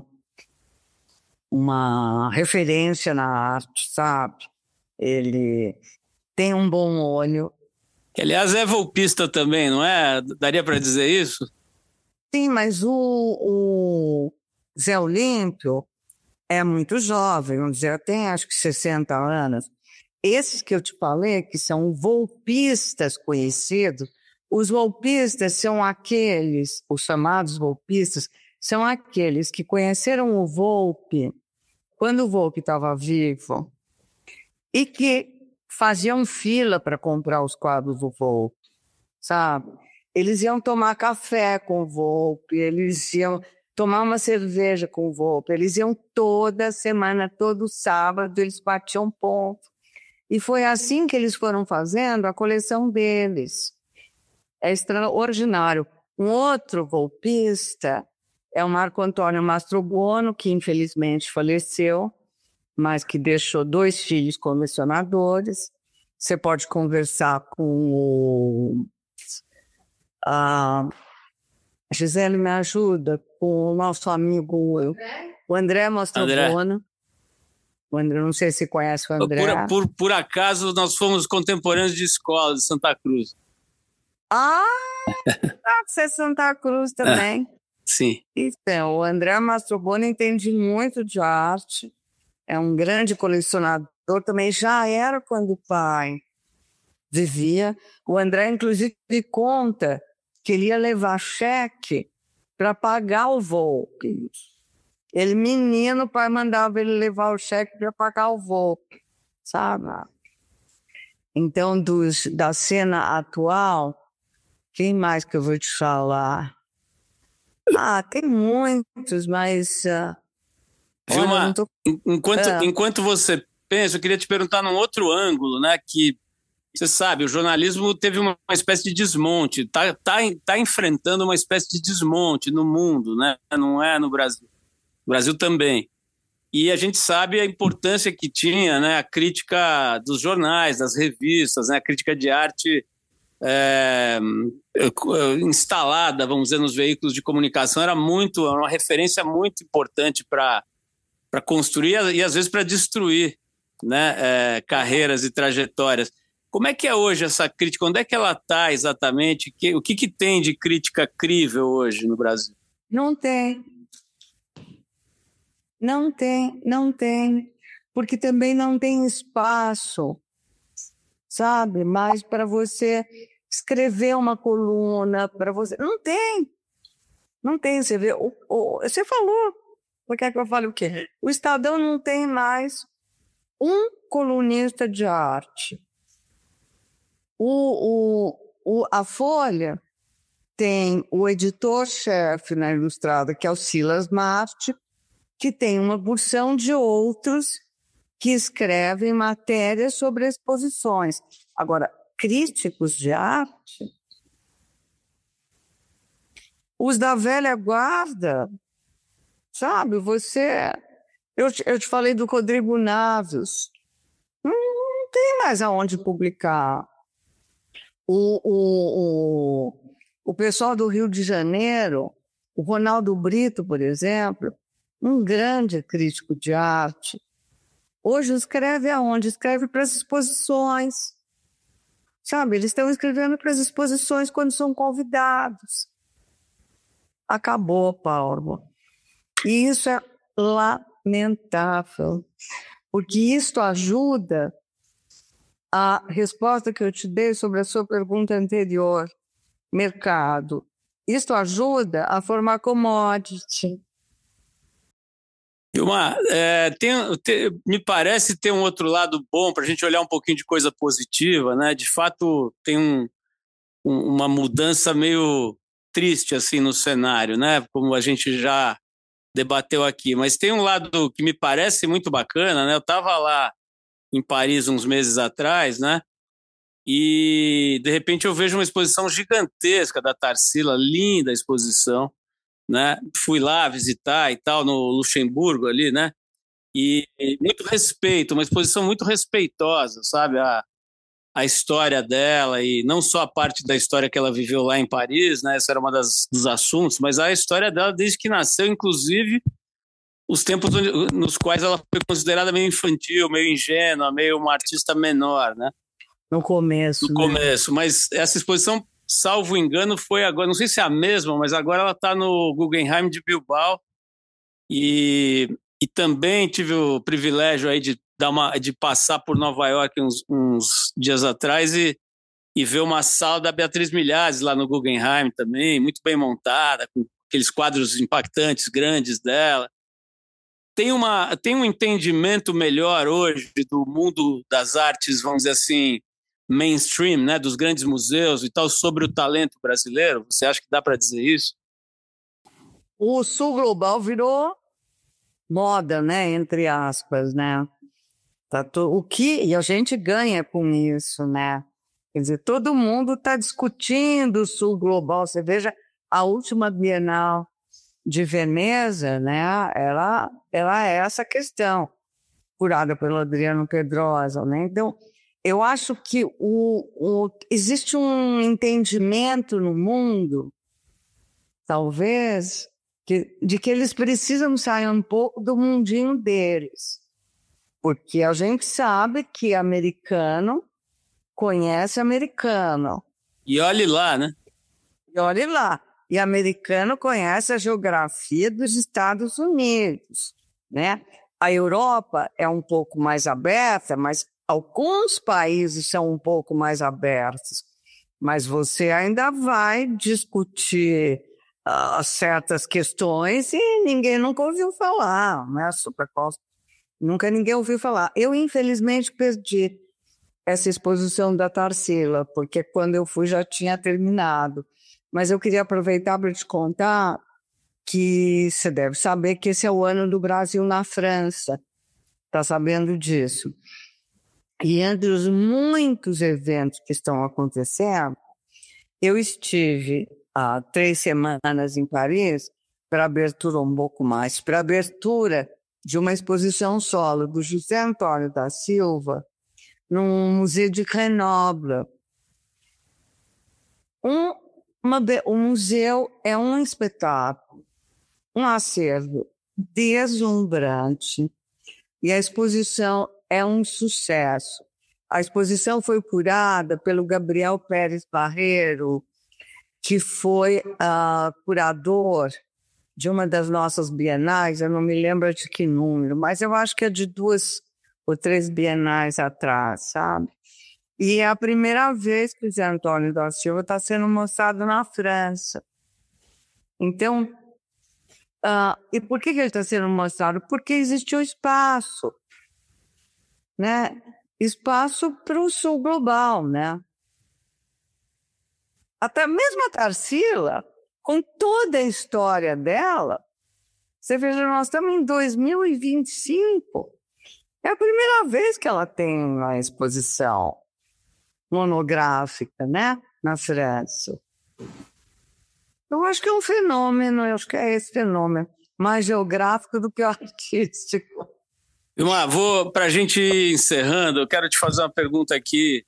uma referência na arte, sabe? Ele tem um bom olho. Que, aliás, é volpista também, não é? Daria para dizer isso? Sim, mas o Zé Olímpio é muito jovem, o Zé tem acho que 60 anos. Esses que eu te falei, que são volpistas conhecidos, os volpistas são aqueles, os chamados volpistas, são aqueles que conheceram o Volpi quando o Volpi estava vivo e que faziam fila para comprar os quadros do Volpi, sabe? Eles iam tomar café com o Volpi, eles iam tomar uma cerveja com o Volpi, eles iam toda semana, todo sábado, eles batiam ponto. E foi assim que eles foram fazendo a coleção deles. É extraordinário. Um outro volpista é o Marco Antônio Mastrobuono, que infelizmente faleceu, mas que deixou 2 filhos colecionadores. Você pode conversar com Gisele, me ajuda, com o nosso amigo o André Mastrobuono. O André, não sei se conhece o André. Por acaso, nós fomos contemporâneos de escola de Santa Cruz. Você é Santa Cruz também. Sim. Então, o André Mastrobuono entende muito de arte, é um grande colecionador, também já era quando o pai vivia. O André, inclusive, conta que ele ia levar cheque para pagar o Volpi. Ele, menino, o pai mandava ele levar o cheque para pagar o Volpi, sabe? Então, da cena atual, quem mais que eu vou te falar? Tem muitos, mas... Vilma, enquanto você pensa, eu queria te perguntar num outro ângulo, né? Que, você sabe, o jornalismo teve uma espécie de desmonte, tá enfrentando uma espécie de desmonte no mundo, né? Não é no Brasil. O Brasil também. E a gente sabe a importância que tinha, né, a crítica dos jornais, das revistas, né, a crítica de arte instalada, vamos dizer, nos veículos de comunicação, era uma referência muito importante para construir e, às vezes, para destruir, né, carreiras e trajetórias. Como é que é hoje essa crítica? Onde é que ela está exatamente? O que tem de crítica crível hoje no Brasil? Não tem. Não tem, não tem. Porque também não tem espaço, sabe? Mas para você escrever uma coluna, para você. Não tem. Não tem. Você vê. Você falou. Por que é que eu falo o quê? O Estadão não tem mais um colunista de arte. A Folha tem o editor-chefe na Ilustrada, que é o Silas Marte, que tem uma porção de outros que escrevem matérias sobre exposições. Agora, críticos de arte, os da velha guarda, sabe? Eu te falei do Rodrigo Naves, não tem mais aonde publicar. O pessoal do Rio de Janeiro, o Ronaldo Brito, por exemplo, um grande crítico de arte, hoje escreve aonde? Escreve para as exposições. Sabe, eles estão escrevendo para as exposições quando são convidados. Acabou, Paulo. E isso é lamentável, porque isso ajuda a resposta que eu te dei sobre a sua pergunta anterior, mercado. Isso ajuda a formar commodity. Me parece ter um outro lado bom para a gente olhar um pouquinho de coisa positiva, né? De fato, tem uma mudança meio triste assim no cenário, né? Como a gente já debateu aqui. Mas tem um lado que me parece muito bacana, né? Eu estava lá em Paris uns meses atrás, né? E de repente eu vejo uma exposição gigantesca da Tarsila, linda a exposição, né? Fui lá visitar e tal, no Luxemburgo ali, né? E muito respeito, uma exposição muito respeitosa, sabe? A história dela, e não só a parte da história que ela viveu lá em Paris, né? Esse era uma dos assuntos, mas a história dela desde que nasceu, inclusive os tempos nos quais ela foi considerada meio infantil, meio ingênua, meio uma artista menor, né? No começo. No começo, mas essa exposição, salvo engano, foi agora, não sei se é a mesma, mas agora ela está no Guggenheim de Bilbao, e também tive o privilégio aí de passar por Nova York uns dias atrás e ver uma sala da Beatriz Milhares lá no Guggenheim também, muito bem montada, com aqueles quadros impactantes, grandes dela. Tem um entendimento melhor hoje do mundo das artes, vamos dizer assim, mainstream, né, dos grandes museus e tal, sobre o talento brasileiro? Você acha que dá para dizer isso? O Sul Global virou moda, né, entre aspas, né? E a gente ganha com isso, né? Quer dizer, todo mundo está discutindo o Sul Global. Você veja a última Bienal de Veneza, né? Ela é essa questão, curada pelo Adriano Pedrosa, né? Então, eu acho que existe um entendimento no mundo, talvez, de que eles precisam sair um pouco do mundinho deles, porque a gente sabe que americano conhece americano. E olhe lá, né? E olhe lá. E americano conhece a geografia dos Estados Unidos, né? A Europa é um pouco mais aberta, mas alguns países são um pouco mais abertos. Mas você ainda vai discutir certas questões e ninguém nunca ouviu falar, né? Supercosta. Nunca ninguém ouviu falar. Eu, infelizmente, perdi essa exposição da Tarsila, porque quando eu fui já tinha terminado. Mas eu queria aproveitar para te contar que você deve saber que esse é o ano do Brasil na França. Está sabendo disso? E entre os muitos eventos que estão acontecendo, eu estive há 3 semanas em Paris para abertura um pouco mais, para abertura de uma exposição solo do José Antônio da Silva no Museu de Grenoble. O museu é um espetáculo, um acervo deslumbrante, e a exposição é um sucesso. A exposição foi curada pelo Gabriel Pérez Barreiro, que foi curador de uma das nossas bienais, eu não me lembro de que número, mas eu acho que é de 2 ou 3 bienais atrás, sabe? E é a primeira vez que o Zé Antônio da Silva está sendo mostrado na França. Então, e por que ele está sendo mostrado? Porque existiu espaço, né? Espaço para o sul global, né? Até mesmo a Tarsila, com toda a história dela, você veja, nós estamos em 2025, é a primeira vez que ela tem uma exposição monográfica, né, na França. Eu acho que é um fenômeno, eu acho que é esse fenômeno, mais geográfico do que artístico. Vilmar, para a gente ir encerrando, eu quero te fazer uma pergunta aqui.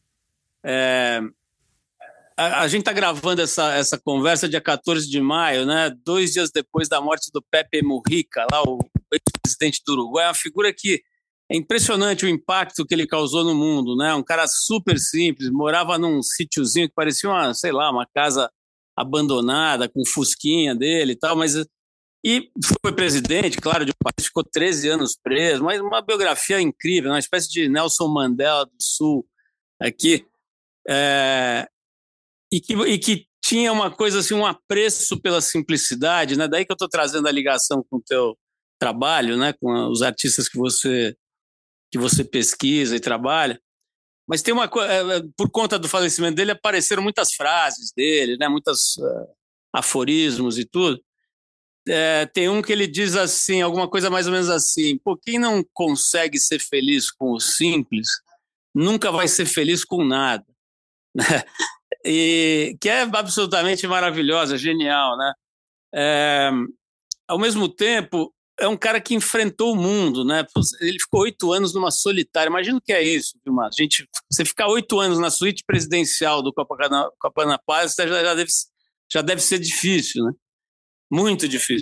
A gente está gravando essa conversa dia 14 de maio, né? 2 dias depois da morte do Pepe Mujica, lá o ex-presidente do Uruguai, uma figura que é impressionante o impacto que ele causou no mundo, né? Um cara super simples, morava num sítiozinho que parecia uma casa abandonada, com fusquinha dele e tal, e foi presidente, claro, de um país, ficou 13 anos preso, mas uma biografia incrível, uma espécie de Nelson Mandela do Sul aqui. E que tinha uma coisa assim, um apreço pela simplicidade, né? Daí que eu estou trazendo a ligação com o teu trabalho, né? Com os artistas que você pesquisa e trabalha. Mas tem uma coisa, por conta do falecimento dele, apareceram muitas frases dele, né? Muitos aforismos e tudo. Tem um que ele diz assim, alguma coisa mais ou menos assim: pô, quem não consegue ser feliz com o simples, nunca vai ser feliz com nada. E que é absolutamente maravilhosa, genial, né? Ao mesmo tempo, é um cara que enfrentou o mundo, né? Ele ficou 8 anos numa solitária. Imagina o que é isso, Vilmar. Você ficar 8 anos na suíte presidencial do Copacabana Palace já deve ser difícil, né? Muito difícil.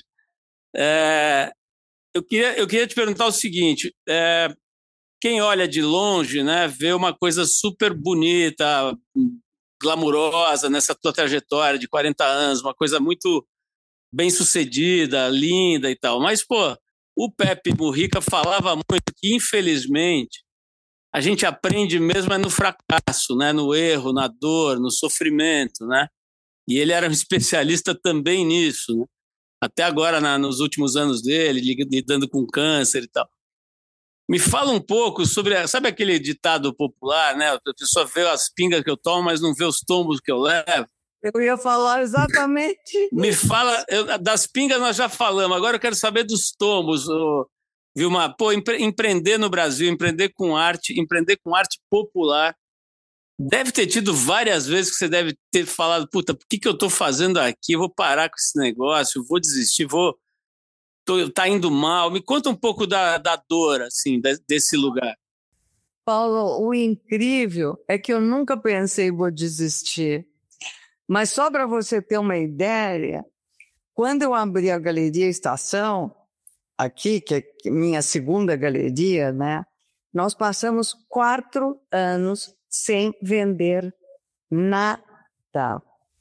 Eu queria te perguntar o seguinte: quem olha de longe, né, vê uma coisa super bonita, glamurosa nessa tua trajetória de 40 anos, uma coisa muito bem sucedida, linda e tal. Mas, pô, o Pepe Mujica falava muito que, infelizmente, a gente aprende mesmo no fracasso, né, no erro, na dor, no sofrimento, né? E ele era um especialista também nisso, né? Até agora, nos últimos anos dele, lidando com câncer e tal. Me fala um pouco sobre, sabe aquele ditado popular, né? A pessoa vê as pingas que eu tomo, mas não vê os tombos que eu levo. Eu ia falar exatamente. Me fala, das pingas nós já falamos, agora eu quero saber dos tombos, Vilmar. Pô, empreender no Brasil, empreender com arte popular, deve ter tido várias vezes que você deve ter falado: puta, por que eu estou fazendo aqui? Eu vou parar com esse negócio, vou desistir, tá indo mal. Me conta um pouco da dor, assim, desse lugar. Paulo, o incrível é que eu nunca pensei vou desistir. Mas só para você ter uma ideia, quando eu abri a Galeria Estação, aqui, que é minha segunda galeria, né? Nós passamos 4 anos sem vender nada.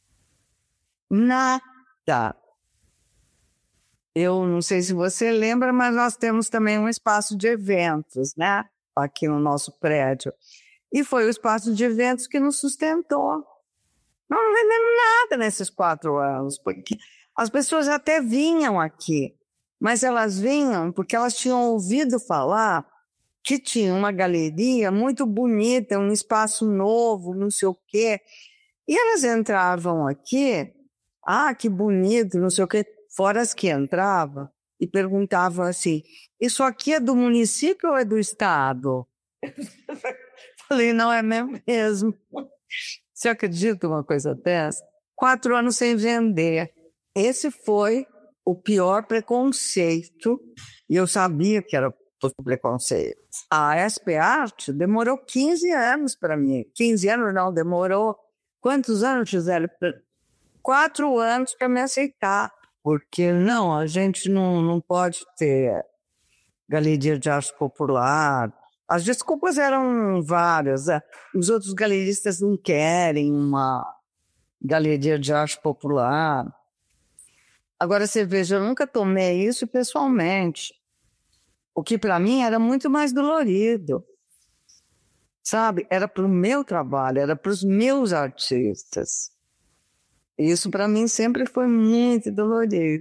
Nada. Eu não sei se você lembra, mas nós temos também um espaço de eventos, né? Aqui no nosso prédio. E foi o espaço de eventos que nos sustentou. Nós não vendemos nada nesses 4 anos, porque as pessoas até vinham aqui, mas elas vinham porque elas tinham ouvido falar que tinha uma galeria muito bonita, um espaço novo, não sei o quê. E elas entravam aqui, que bonito, não sei o quê. Fora as que entravam e perguntavam assim: isso aqui é do município ou é do estado? Falei: não, é mesmo. Você acredita uma coisa dessa? 4 anos sem vender. Esse foi o pior preconceito, e eu sabia que era preconceito. A SP Arte demorou 15 anos para mim. 15 anos não, demorou. Quantos anos, Gisele? 4 anos para me aceitar. Porque não, a gente não pode ter galeria de arte popular, As desculpas eram várias. Os outros galeristas não querem uma galeria de arte popular. Agora, você veja, eu nunca tomei isso pessoalmente. O que, para mim, era muito mais dolorido. Sabe? Era para o meu trabalho, era para os meus artistas. Isso, para mim, sempre foi muito dolorido.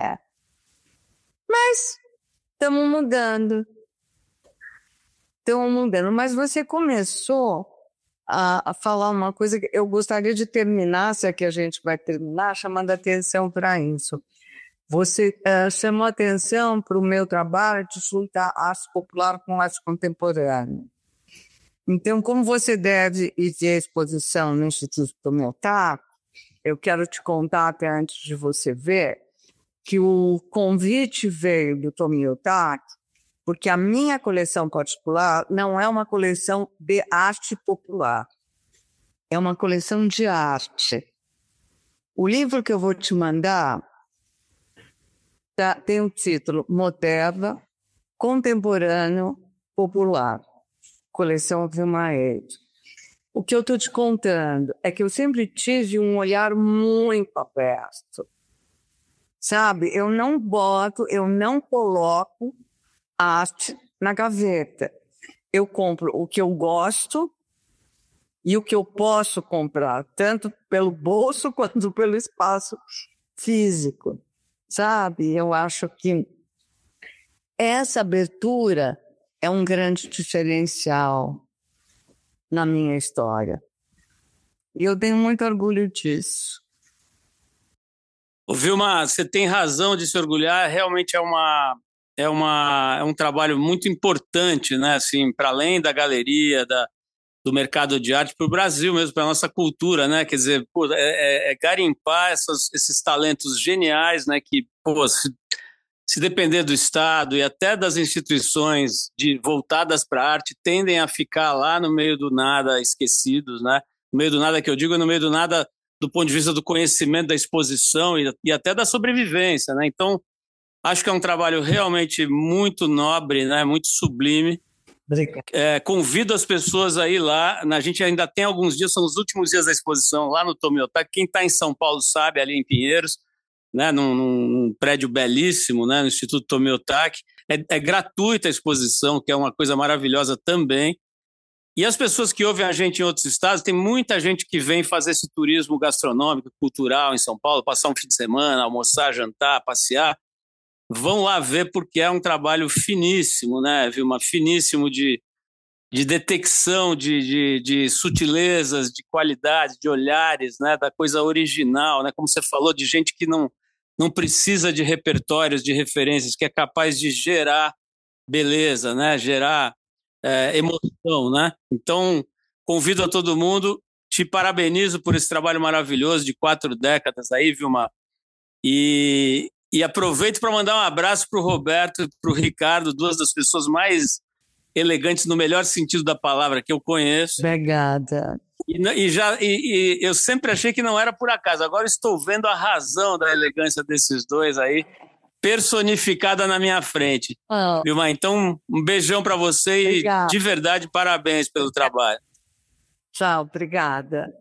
Mas estamos mudando. Mas você começou a falar uma coisa que eu gostaria de terminar, se é que a gente vai terminar, chamando a atenção para isso. Você chamou a atenção para o meu trabalho de juntar arte popular com arte contemporânea. Então, como você deve ir à exposição no Instituto Tomiotaki, eu quero te contar, até antes de você ver, que o convite veio do Tomiotaki porque a minha coleção particular não é uma coleção de arte popular, é uma coleção de arte. O livro que eu vou te mandar tem o título Moderna, Contemporâneo, Popular, coleção Vilma Eide. O que eu estou te contando é que eu sempre tive um olhar muito aberto. Sabe, eu não coloco arte na gaveta. Eu compro o que eu gosto e o que eu posso comprar, tanto pelo bolso quanto pelo espaço físico. Sabe, eu acho que essa abertura é um grande diferencial na minha história. E eu tenho muito orgulho disso. Vilma, você tem razão de se orgulhar, realmente é um trabalho muito importante, né? Assim, para além da galeria, do mercado de arte, para o Brasil mesmo, para a nossa cultura, né? Quer dizer, garimpar esses talentos geniais, né? Que, se depender do Estado e até das instituições voltadas para a arte, tendem a ficar lá no meio do nada, esquecidos, né? No meio do nada que eu digo é no meio do nada do ponto de vista do conhecimento, da exposição e até da sobrevivência, né? Então, acho que é um trabalho realmente muito nobre, né? Muito sublime. Convido as pessoas a ir lá. A gente ainda tem alguns dias, são os últimos dias da exposição lá no Tomiotaki. Quem está em São Paulo sabe, ali em Pinheiros, né? Num prédio belíssimo, né? No Instituto Tomiotaki. É gratuita a exposição, que é uma coisa maravilhosa também. E as pessoas que ouvem a gente em outros estados, tem muita gente que vem fazer esse turismo gastronômico, cultural em São Paulo, passar um fim de semana, almoçar, jantar, passear. Vão lá ver, porque é um trabalho finíssimo, né, Vilma? Finíssimo de detecção, de sutilezas, de qualidade, de olhares, né, da coisa original, né? Como você falou, de gente que não precisa de repertórios, de referências, que é capaz de gerar beleza, né? Gerar emoção, né? Então, convido a todo mundo, te parabenizo por esse trabalho maravilhoso de 4 décadas aí, Vilma, e aproveito para mandar um abraço para o Roberto e para o Ricardo, 2 das pessoas mais elegantes no melhor sentido da palavra que eu conheço. Obrigada. E eu sempre achei que não era por acaso, agora estou vendo a razão da elegância desses 2 aí, personificada na minha frente. Vilma, então um beijão para você. Obrigada. E de verdade parabéns pelo trabalho. Tchau, obrigada.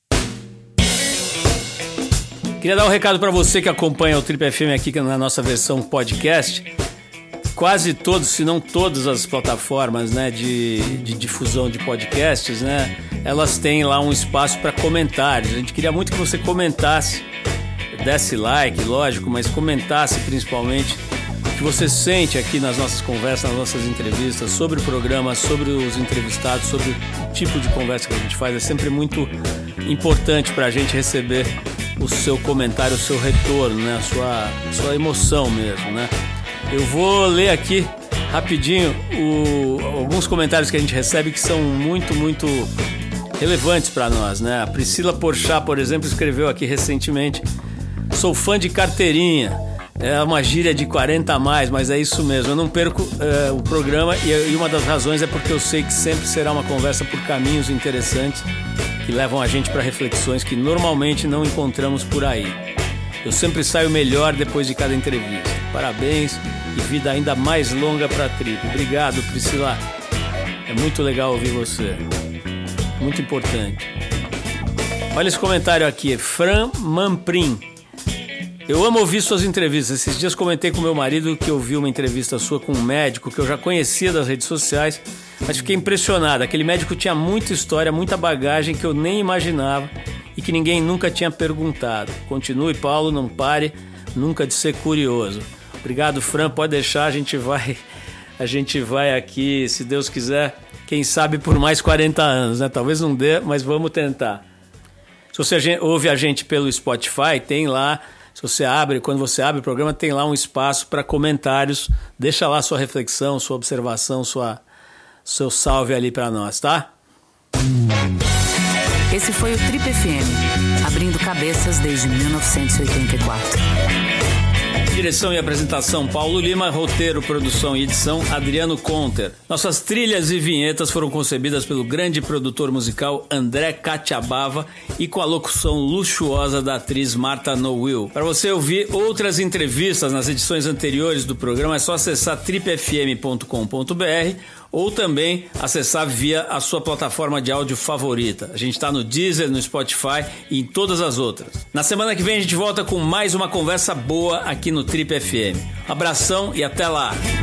Queria dar um recado para você que acompanha o Trip FM aqui na nossa versão podcast. Quase todos, se não todas as plataformas, né, de difusão de podcasts, né, elas têm lá um espaço para comentários. A gente queria muito que você comentasse, desse like, lógico, mas comentasse principalmente o que você sente aqui nas nossas conversas, nas nossas entrevistas, sobre o programa, sobre os entrevistados, sobre o tipo de conversa que a gente faz. É sempre muito importante para a gente receber o seu comentário, o seu retorno, né? A sua emoção mesmo, né? Eu vou ler aqui rapidinho alguns comentários que a gente recebe que são muito, muito relevantes para nós, né? A Priscila Porchat, por exemplo, escreveu aqui recentemente: sou fã de carteirinha, é uma gíria de 40 a mais, mas é isso mesmo, eu não perco o programa e uma das razões é porque eu sei que sempre será uma conversa por caminhos interessantes que levam a gente para reflexões que normalmente não encontramos por aí. Eu sempre saio melhor depois de cada entrevista. Parabéns e vida ainda mais longa para a Trip. Obrigado, Priscila. É muito legal ouvir você. Muito importante. Olha esse comentário aqui, Fran Mamprim. Eu amo ouvir suas entrevistas. Esses dias comentei com meu marido que eu vi uma entrevista sua com um médico que eu já conhecia das redes sociais, mas fiquei impressionado. Aquele médico tinha muita história, muita bagagem que eu nem imaginava e que ninguém nunca tinha perguntado. Continue, Paulo, não pare nunca de ser curioso. Obrigado, Fran, pode deixar, a gente vai aqui, se Deus quiser, quem sabe por mais 40 anos, né? Talvez não dê, mas vamos tentar. Se você ouve a gente pelo Spotify, tem lá, quando você abre o programa, tem lá um espaço para comentários. Deixa lá sua reflexão, sua observação, seu salve ali para nós, tá? Esse foi o Trip FM, abrindo cabeças desde 1984. Direção e apresentação Paulo Lima, roteiro, produção e edição Adriano Conter. Nossas trilhas e vinhetas foram concebidas pelo grande produtor musical André Catiabava e com a locução luxuosa da atriz Marta Nowill. Para você ouvir outras entrevistas nas edições anteriores do programa é só acessar tripfm.com.br ou também acessar via a sua plataforma de áudio favorita. A gente está no Deezer, no Spotify e em todas as outras. Na semana que vem a gente volta com mais uma conversa boa aqui no Trip FM. Abração e até lá!